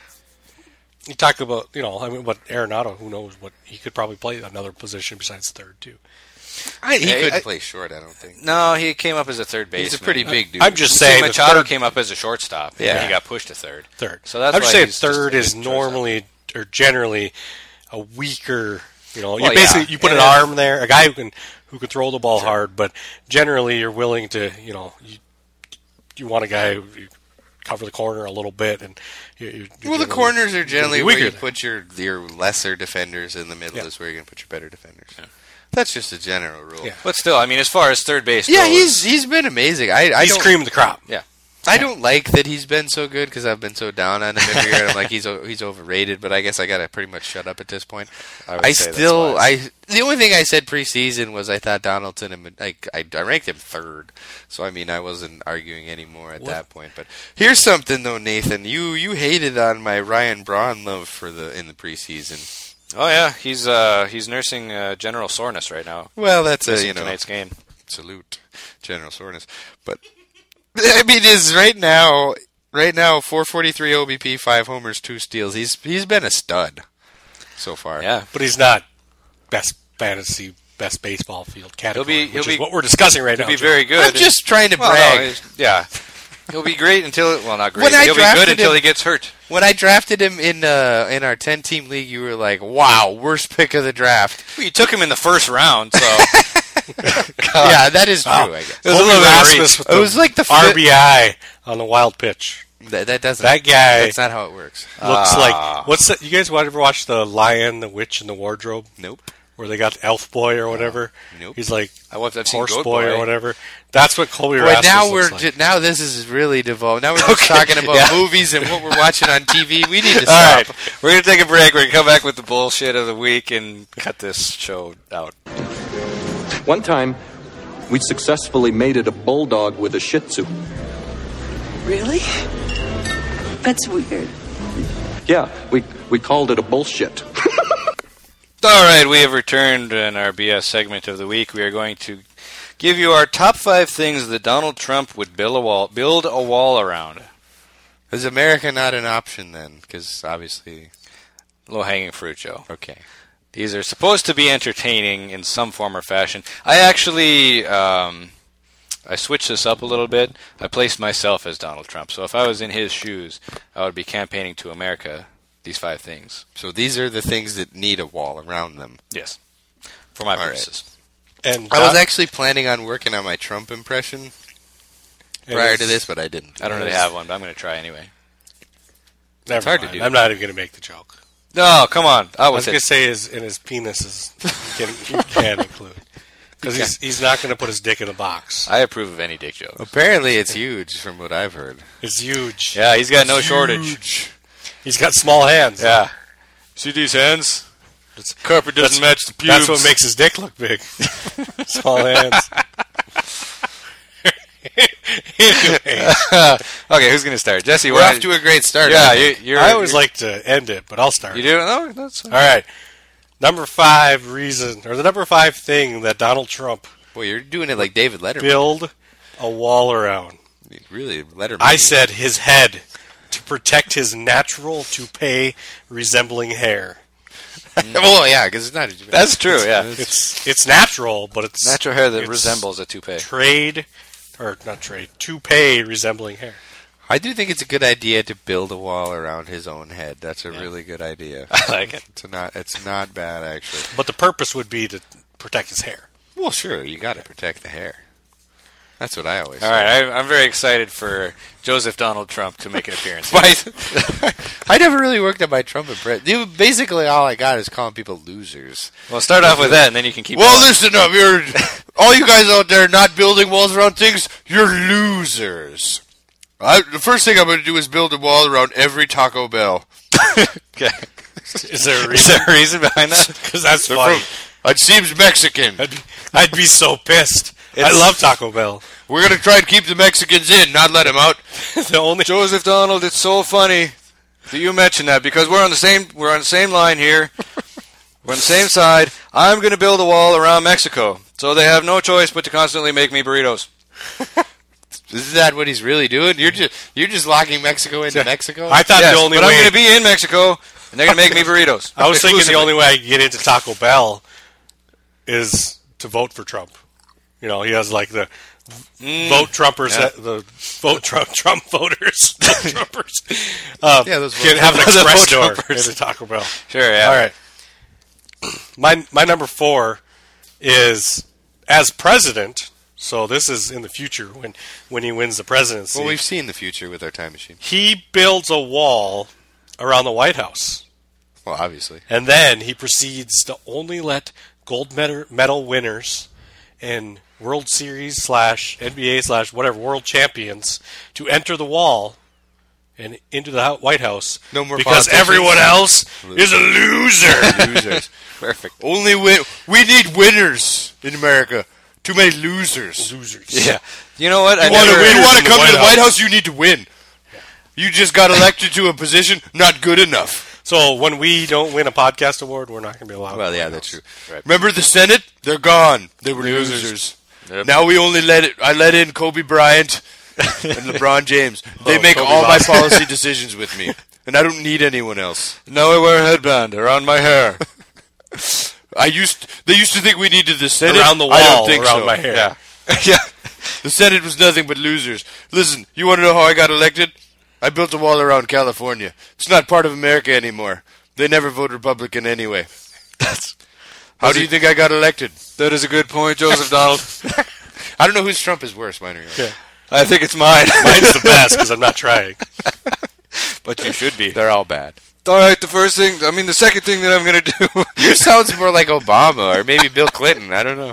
you talk about, you know, I mean, what Arenado, who knows what he could probably play another position besides third too. I, he Yeah, couldn't I- play short. I don't think. no, he came up as a third baseman. He's a pretty big dude. I'm just See, saying, the Machado third, came up as a shortstop. Yeah. and he got pushed to third. third. So that's I'm just why saying he's third just is a good normally or generally a weaker. You know, Well, you basically yeah. you put And an if- arm there, a guy who can who can throw the ball hard, but generally you're willing to, you know, you, you want a guy who you cover the corner a little bit, and you, you, you Well, the generally- corners are generally you're where weaker you there. put your your lesser defenders. In the middle Yeah. is where you're going to put your better defenders. That's just a general rule. Yeah. But still, I mean, as far as third base Yeah, goes, he's he's been amazing. I I He's don't cream of the crop. yeah. I don't like that he's been so good because I've been so down on him every year. I'm like he's o- he's overrated, but I guess I gotta pretty much shut up at this point. I, would I say that's still wise. I the only thing I said preseason was I thought Donaldson and like I, I ranked him third, so I mean I wasn't arguing anymore at What? that point. But here's something though, Nathan, you you hated on my Ryan Braun love for the in the preseason. Oh yeah, he's uh he's nursing uh, general soreness right now. Well, that's a Missing you know tonight's game. salute general soreness, but I mean is right now right now four forty-three O B P, five homers, two steals. He's he's been a stud so far. Yeah, But he's not best fantasy, best baseball field category, He'll be- he'll which is be- what we're discussing right he'll now. be Joe. very good. I'm just trying to Well, no, brag. he's- yeah, he'll be great until well, not great. When but I he'll be drafted good until him- he gets hurt. When I drafted him in uh, in our ten team league, you were like, "Wow, worst pick of the draft." Well, you took him in the first round, so Yeah, that is true. Wow. I guess It was a Colby little Rasmus Rasmus with it was the like the fi- R B I on the wild pitch. that, that doesn't. That guy That's not how it works. looks Ah. like what's that? You guys ever watch the Lion, the Witch, and the Wardrobe, Nope. where they got Elf Boy or whatever? Nope. He's like I was, I've seen Horse Goat Boy, Boy or whatever. That's what Colby Boy, Rasmus now looks we're like. ju- now this is really devolved. Now we're just talking about yeah. movies and what we're watching on T V. We need to All stop. right, we're gonna take a break. We're gonna come back with the bullshit of the week and cut this show out. One time, we successfully mated a bulldog with a Shih Tzu. Really? That's weird. Yeah, we we called it a bullshit. All right, we have returned in our B S segment of the week. We are going to give you our top five things that Donald Trump would build a wall, build a wall around. Is America not an option then? Because obviously, Low-hanging fruit, Joe. okay. These are supposed to be entertaining in some form or fashion. I actually, um, I switched this up a little bit. I placed myself as Donald Trump. So if I was in his shoes, I would be campaigning to America these five things. So these are the things that need a wall around them. Yes. For my All right. purposes. And I was Don- actually planning on working on my Trump impression. prior it's- to this, but I didn't. I don't really have one, but I'm going to try anyway. Never hard to mind. do. I'm not even going to make the joke. No, come on. I I was was going it. to say his and his penis is can, he can include because he's he's not going to put his dick in a box. I approve of any dick joke. Apparently, it's huge from what I've heard. It's huge. Yeah, he's got no shortage. He's got small hands. Yeah. See these hands? Carpet doesn't match the pubes. That's what makes his dick look big. Small hands. Anyway, Okay, who's going to start? Jesse, We're why- off to a great start. Yeah, I think. you, you're. I always you're- like to end it, but I'll start. You do? No, that's All right. Number five reason, or the number five thing that Donald Trump Boy, you're doing it like David Letterman. build a wall around. Really, Letterman. I said his head to protect his natural toupee resembling hair. well, yeah, because it's not. That's true, yeah. It's it's natural, but it's Natural hair that it's resembles a toupee. trade, or not trade, toupee resembling hair. I do think it's a good idea to build a wall around his own head. That's a really good idea. I like it. It's not. It's not bad actually. But the purpose would be to protect his hair. Well, sure, you got to protect the hair. That's what I always. All say. right, I, I'm very excited for Joseph Donald Trump to make an appearance. My- I never really worked on my Trump impression. Basically, all I got is calling people losers. Well, start off with that, and then you can keep Well, going. listen up, you're all you guys out there not building walls around things. You're losers. I, the first thing I'm going to do is build a wall around every Taco Bell. Is Okay. there a Is there reason? a reason behind that? Because that's They're funny. from- It seems Mexican. I'd be, I'd be so pissed. I It's- love Taco Bell. We're going to try and keep the Mexicans in, not let them out. The only Joseph Donald, it's so funny that you mentioned that because we're on the same we're on the same line here. We're on the same side. I'm going to build a wall around Mexico, so they have no choice but to constantly make me burritos. Is that what he's really doing? You're just you're just locking Mexico into Mexico. I thought Yes, the only but I'm way going to be in Mexico, and they're going to make me burritos. I was thinking the Exclusively. only way I could get into Taco Bell is to vote for Trump. You know, he has like the vote Trumpers, Yeah. the vote Trump Trump voters, vote Trumpers. Um, Yeah, those can vote have an Trumpers. express Vote door Trumpers. into Taco Bell. Sure, yeah. All right. My my number four is as president. So this is in the future when when he wins the presidency. Well, we've seen the future with our time machine. He builds a wall around the White House. Well, obviously. And then he proceeds to only let gold medal, medal winners and World Series slash N B A slash whatever world champions to enter the wall and into the hou- White House. No more because politicians. everyone else is a loser. Losers. Perfect. Only win. We need winners in America. Too many losers. Losers. Yeah. You know what? I You want to never- win? You want in to the come to the White White House. House? You need to win. You just got elected to a position not good enough. So when we don't win a podcast award, we're not going to be allowed. Well, in the yeah, White that's House. true. Right. Remember the Senate? They're gone. They were Losers. losers. Yep. Now we only let it. I let in Kobe Bryant and LeBron James. They Oh, make Kobe all my lost. policy decisions with me, and I don't need anyone else. Now I wear a headband around my hair. I used. They used to think we needed the Senate. Around the wall, I don't think around so. my hair. Yeah. Yeah. The Senate was nothing but losers. Listen, you want to know how I got elected? I built a wall around California. It's not part of America anymore. They never vote Republican anyway. That's, How do you think I got elected? that is a good point, Joseph Donald. I don't know whose Trump is worse, mine or yours. Yeah. I think it's mine. Mine's the best because I'm not trying. But you should be. They're all bad. All right, the first thing, I mean, the second thing that I'm going to do. Yours sounds more like Obama or maybe Bill Clinton. I don't know.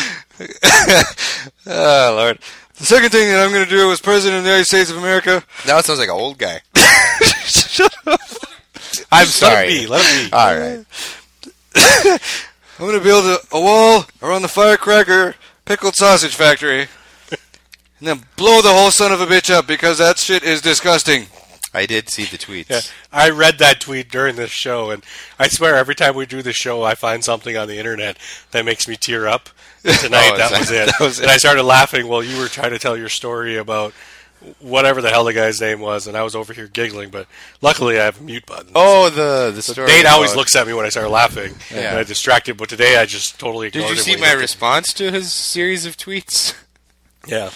Oh, Lord. The second thing that I'm going to do as President of the United States of America. Now it sounds like an old guy. Let I'm it sorry. be. Let it be. All right. I'm going to build a, a wall around the firecracker pickled sausage factory. And then blow the whole son of a bitch up because that shit is disgusting. I did see the tweets. Yeah, I read that tweet during this show, and I swear every time we do this show, I find something on the internet that makes me tear up. And tonight, Oh, that, is was that- it. that was And I started laughing while you were trying to tell your story about whatever the hell the guy's name was, and I was over here giggling, but luckily I have a mute button. Oh, the the story. Nate always about- looks at me when I start laughing, Yeah. and I distracted, but today I just totally Did ignored you him see when he my looked at- response to his series of tweets? Yeah.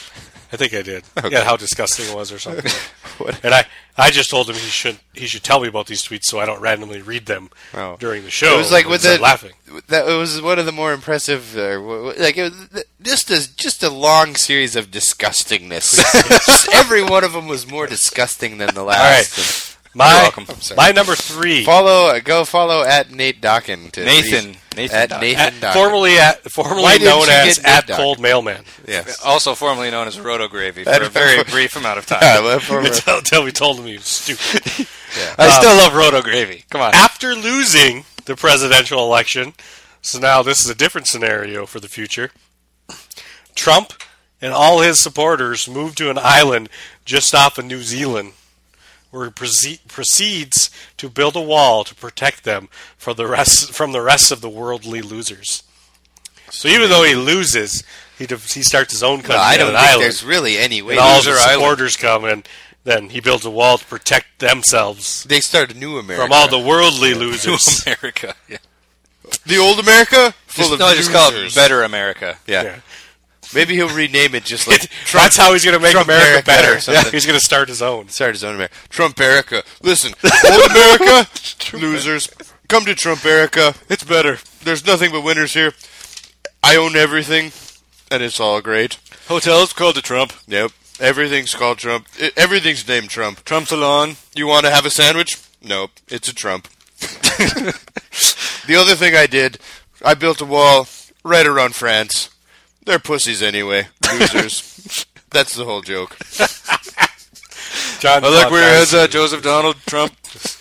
I think I did. Okay. Yeah, how disgusting it was or something. What? And I, I just told him he should he should tell me about these tweets so I don't randomly read them Oh. during the show. It was like and with start the laughing. That it was one of the more impressive. Uh, w- w- like it was just a just a long series of disgustingness. Every one of them was more disgusting than the last. My welcome. I'm sorry. my number three. Follow, go follow at Nate Dawkin. To Nathan. read- Nathan at Dawkin. Nathan At, Dawkin. formerly at formerly Why didn't known you as get Nate at Dawkin? Cold Mailman Yes. Also formerly known as Roto Gravy for That- a very brief amount of time. Yeah, well, for- until, until we told him he was stupid. I still love Roto Gravy. Come on. After losing the presidential election, so now this is a different scenario for the future. Trump and all his supporters moved to an island just off of New Zealand, where he proce- proceeds to build a wall to protect them from the rest from the rest of the worldly losers. So even though he loses, he de- he starts his own country Well, I on don't an think island, there's really any way. and all Loser the Island. supporters come, and then he builds a wall to protect themselves They start a new America from all the worldly losers. America. Yeah. the old America full Just, of no, just call it losers. Better America. Yeah. Yeah. Maybe he'll rename it just like That's how he's going to make Trump America, America better. or something. He's going to start his own. Start his own America. Trump America. Listen, old America, losers, come to Trump America. It's better. There's nothing but winners here. I own everything, and it's all great. Hotels called to Trump. Yep. Everything's called Trump. I- everything's named Trump. Trump Salon. You want to have a sandwich? Nope. It's a Trump. The other thing I did, I built a wall right around France. They're pussies anyway. Losers. That's the whole joke. John I like where it has Trump uh, Joseph Donald Trump.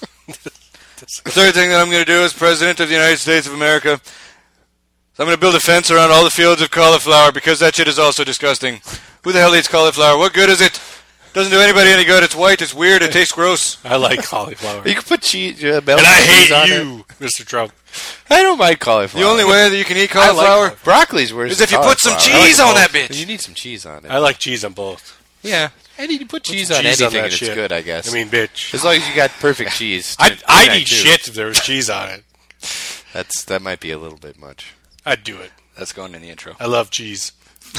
The third thing that I'm going to do as President of the United States of America is I'm going to build a fence around all the fields of cauliflower because that shit is also disgusting. Who the hell eats cauliflower? What good is it? Doesn't do anybody any good. It's white. It's weird. It tastes gross. I like cauliflower. You can put cheese, uh, melted And I cheese on hate it. you, Mister Trump. I don't mind cauliflower. The only way that you can eat I like cauliflower cauliflower. broccoli's worse. is than if you put some cauliflower. cheese I like on that both. bitch. You need some cheese on it. I like cheese on both. Yeah, and you can put cheese some on cheese on anything, that and it's shit. good, I guess. I mean, bitch. as long as you got perfect cheese. I'd, to- I'd yeah, eat too. shit if there was cheese on it. That's that might be a little bit much. I'd do it. That's going in the intro. I love cheese.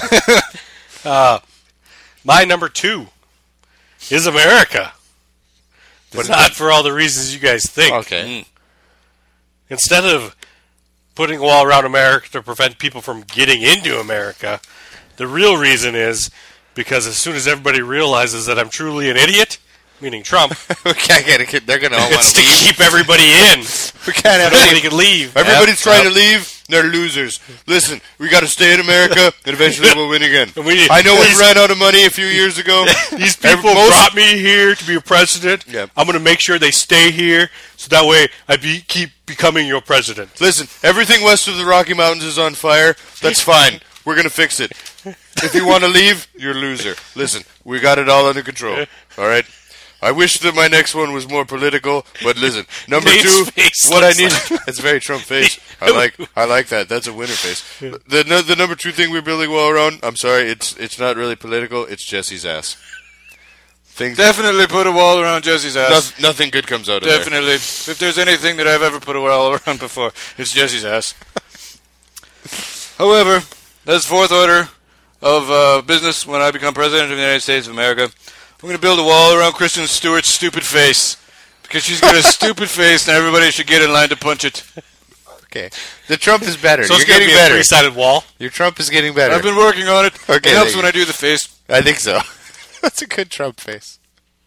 uh, my number two is America. But not for all the reasons you guys think. Okay. Instead of putting a wall around America to prevent people from getting into America, the real reason is because as soon as everybody realizes that I'm truly an idiot, meaning Trump, we can't get a, they're gonna all want it's to to leave. keep everybody in. We can't have Nobody any. can leave. Everybody's trying to leave. They're losers. Listen, we got to stay in America, and eventually we'll win again. And we- I know we these- ran out of money a few years ago. These people most- brought me here to be a president. Yep. I'm going to make sure they stay here, so that way I be, keep becoming your president. Listen, everything west of the Rocky Mountains is on fire. That's fine. We're gonna fix it. If you want to leave, you're a loser. Listen, we got it all under control. All right. I wish that my next one was more political, but listen, number Nate's two, face what I looks need. like- It's very Trump face. I like, I like that. That's a winner face. The no- the number two thing we're building wall around. I'm sorry, it's it's not really political. It's Jesse's ass. Things, Definitely put a wall around Jesse's ass. noth- nothing good comes out of there. Definitely. If there's anything that I've ever put a wall around before, it's Jesse's ass. However, as fourth order of uh, business when I become president of the United States of America, I'm going to build a wall around Kristen Stewart's stupid face. Because she's got a stupid face and everybody should get in line to punch it. Okay, the Trump is better. So You're it's going to getting be a better. three-sided wall. Your Trump is getting better. I've been working on it. Okay, It helps there when you- I do the face. I think so. That's a good Trump face.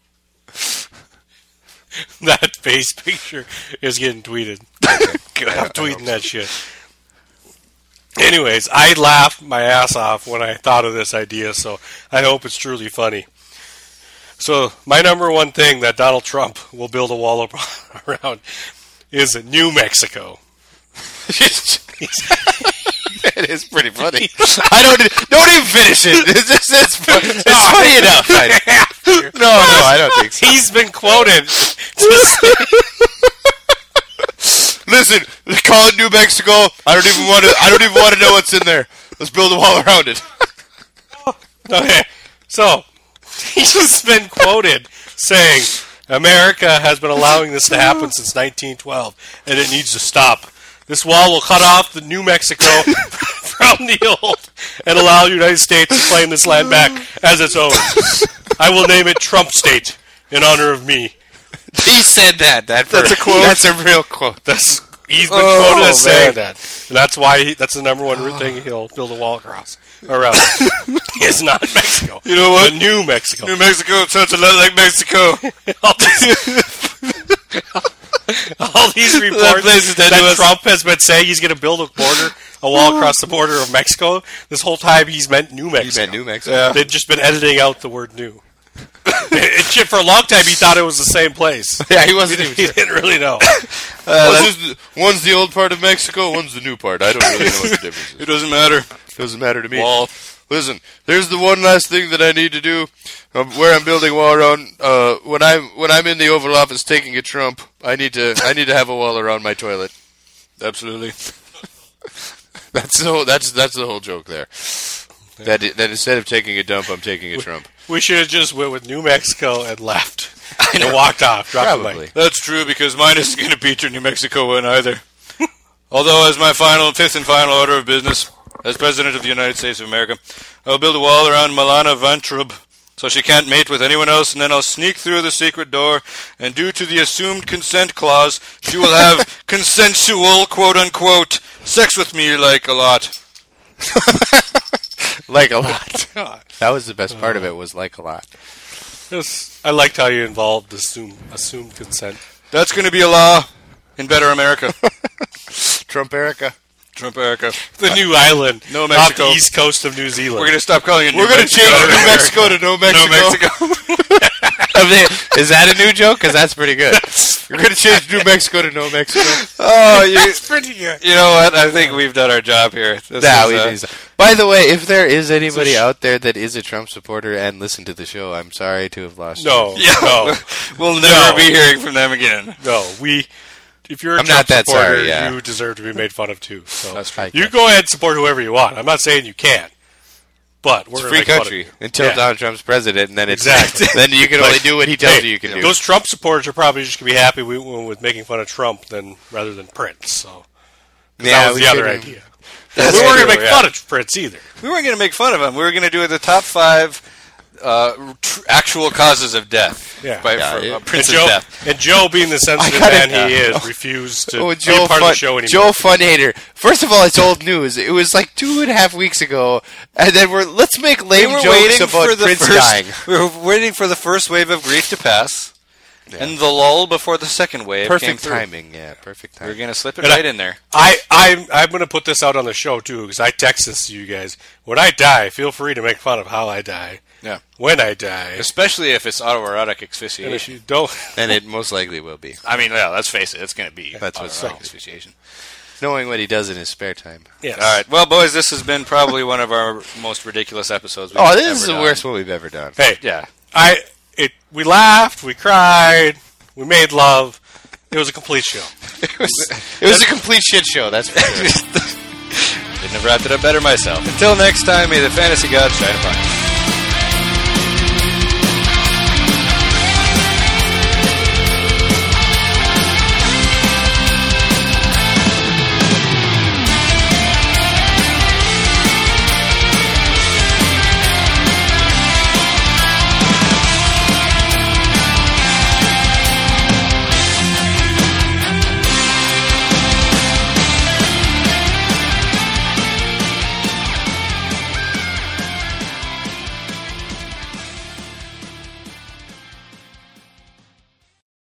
That face picture is getting tweeted. Good, I'm tweeting that shit. Anyways, I laughed my ass off when I thought of this idea, so I hope it's truly funny. So, my number one thing that Donald Trump will build a wall around is New Mexico. It is pretty funny. I don't. Don't even finish it. It's, it's, it's, fu- it's funny enough. I, no, no, I don't think so. He's been quoted to say, Listen, call it New Mexico. I don't even want to. I don't even want to know what's in there. Let's build a wall around it. okay, so he's been quoted saying, America has been allowing this to happen since nineteen twelve, and it needs to stop. This wall will cut off the New Mexico from the old and allow the United States to claim this land back as its own. I will name it Trump State in honor of me. He said that. that That's for, a quote? That's a real quote. That's he's been Oh, quoted as saying man. that, and that's why he, that's the number one thing he'll build a wall across around. It's not Mexico. You know what? But New Mexico. New Mexico sounds a lot like Mexico. all these, all these reports places that that, do us- Trump has been saying he's going to build a border, a wall across the border of Mexico. This whole time he's meant New Mexico. He meant New Mexico. Yeah. They've just been editing out the word new. it, it, for a long time, he thought it was the same place. Yeah, he wasn't even He sure. didn't really know. One's, the, one's the old part of Mexico, one's the new part. I don't really know what the difference is. It doesn't matter. Doesn't matter to me. Wall. Listen, there's the one last thing that I need to do, um, where I'm building a wall around. Uh, when I'm when I'm in the Oval Office taking a Trump, I need to I need to have a wall around my toilet. Absolutely. That's the whole, that's that's the whole joke there. That that instead of taking a dump, I'm taking a Trump. We should have just went with New Mexico and left. And walked off. Dropped the Probably. mic. That's true, because mine isn't going to beat your New Mexico one either. Although, as my final, fifth and final order of business, as President of the United States of America, I'll build a wall around Milana Vantrub so she can't mate with anyone else, and then I'll sneak through the secret door, and due to the assumed consent clause, she will have consensual, quote-unquote, sex with me like a lot. Like a lot. That was the best part of it. Was like a lot. It was- I liked how you involved assumed, assumed consent. That's going to be a law in better America. Trump Erica. Trump America. The new island No off Mexico. the east coast of New Zealand. We're going to stop calling it New We're going to Mexico. change New Mexico to No Mexico. No Mexico. Is that a new joke? Because that's pretty good. We're going to change New Mexico to No Mexico. Oh, you, That's pretty good. you know what? I think we've done our job here. This Nah, is, we uh, need some- By the way, if there is anybody out there that is a Trump supporter and listen to the show, I'm sorry to have lost No, you. Yeah, no, we'll never No. be hearing from them again. no. We, if you're a I'm Trump not that supporter, sorry, yeah. you deserve to be made fun of too. So That's true. you go ahead and support whoever you want. I'm not saying you can't, but we're It's a gonna free make fun of country you. until Yeah. Donald Trump's president, and then it's Exactly. then you can Like, only do what he tells hey, you you can do. Those Trump supporters are probably just gonna be happy we went with making fun of Trump than rather than Prince. So 'cause that was we the other should've- idea. That's we weren't true, gonna make yeah. fun of Prince either. We weren't going to make fun of him. We were going to do the top five uh, tr- actual causes of death. Yeah. by, Yeah, for, yeah. uh, And Prince's Joe, death. and Joe, being the sensitive gotta- man he yeah. is, refused to Oh, be Joe, part Fun, of the show anymore. Joe Funhater. First of all, it's old news. It was like two and a half weeks ago, and then we're let's make lame We were jokes waiting about for the Prince first. dying. We were waiting for the first wave of grief to pass, and the lull before the second wave came Perfect through. timing, yeah, perfect We We're timing. going to slip it And I- right in there. I, I'm, I'm going to put this out on the show too because I text this to you guys. When I die, feel free to make fun of how I die. Yeah. When I die, Especially if it's autoerotic and if asphyxiation. you don't, And it most likely will be. I mean, yeah, let's face it, it's going to be That's what's autoerotic so. asphyxiation. Knowing what he does in his spare time. yes. All right, well, boys, this has been probably one of our most ridiculous episodes. We've Oh, this ever is the done. worst one we've ever done. Hey, Yeah. I, it, we laughed, we cried, we made love. It was a complete show. It was, it was a complete shit show, that's for sure. Couldn't have wrapped it up better myself. Until next time, may the fantasy gods shine upon you.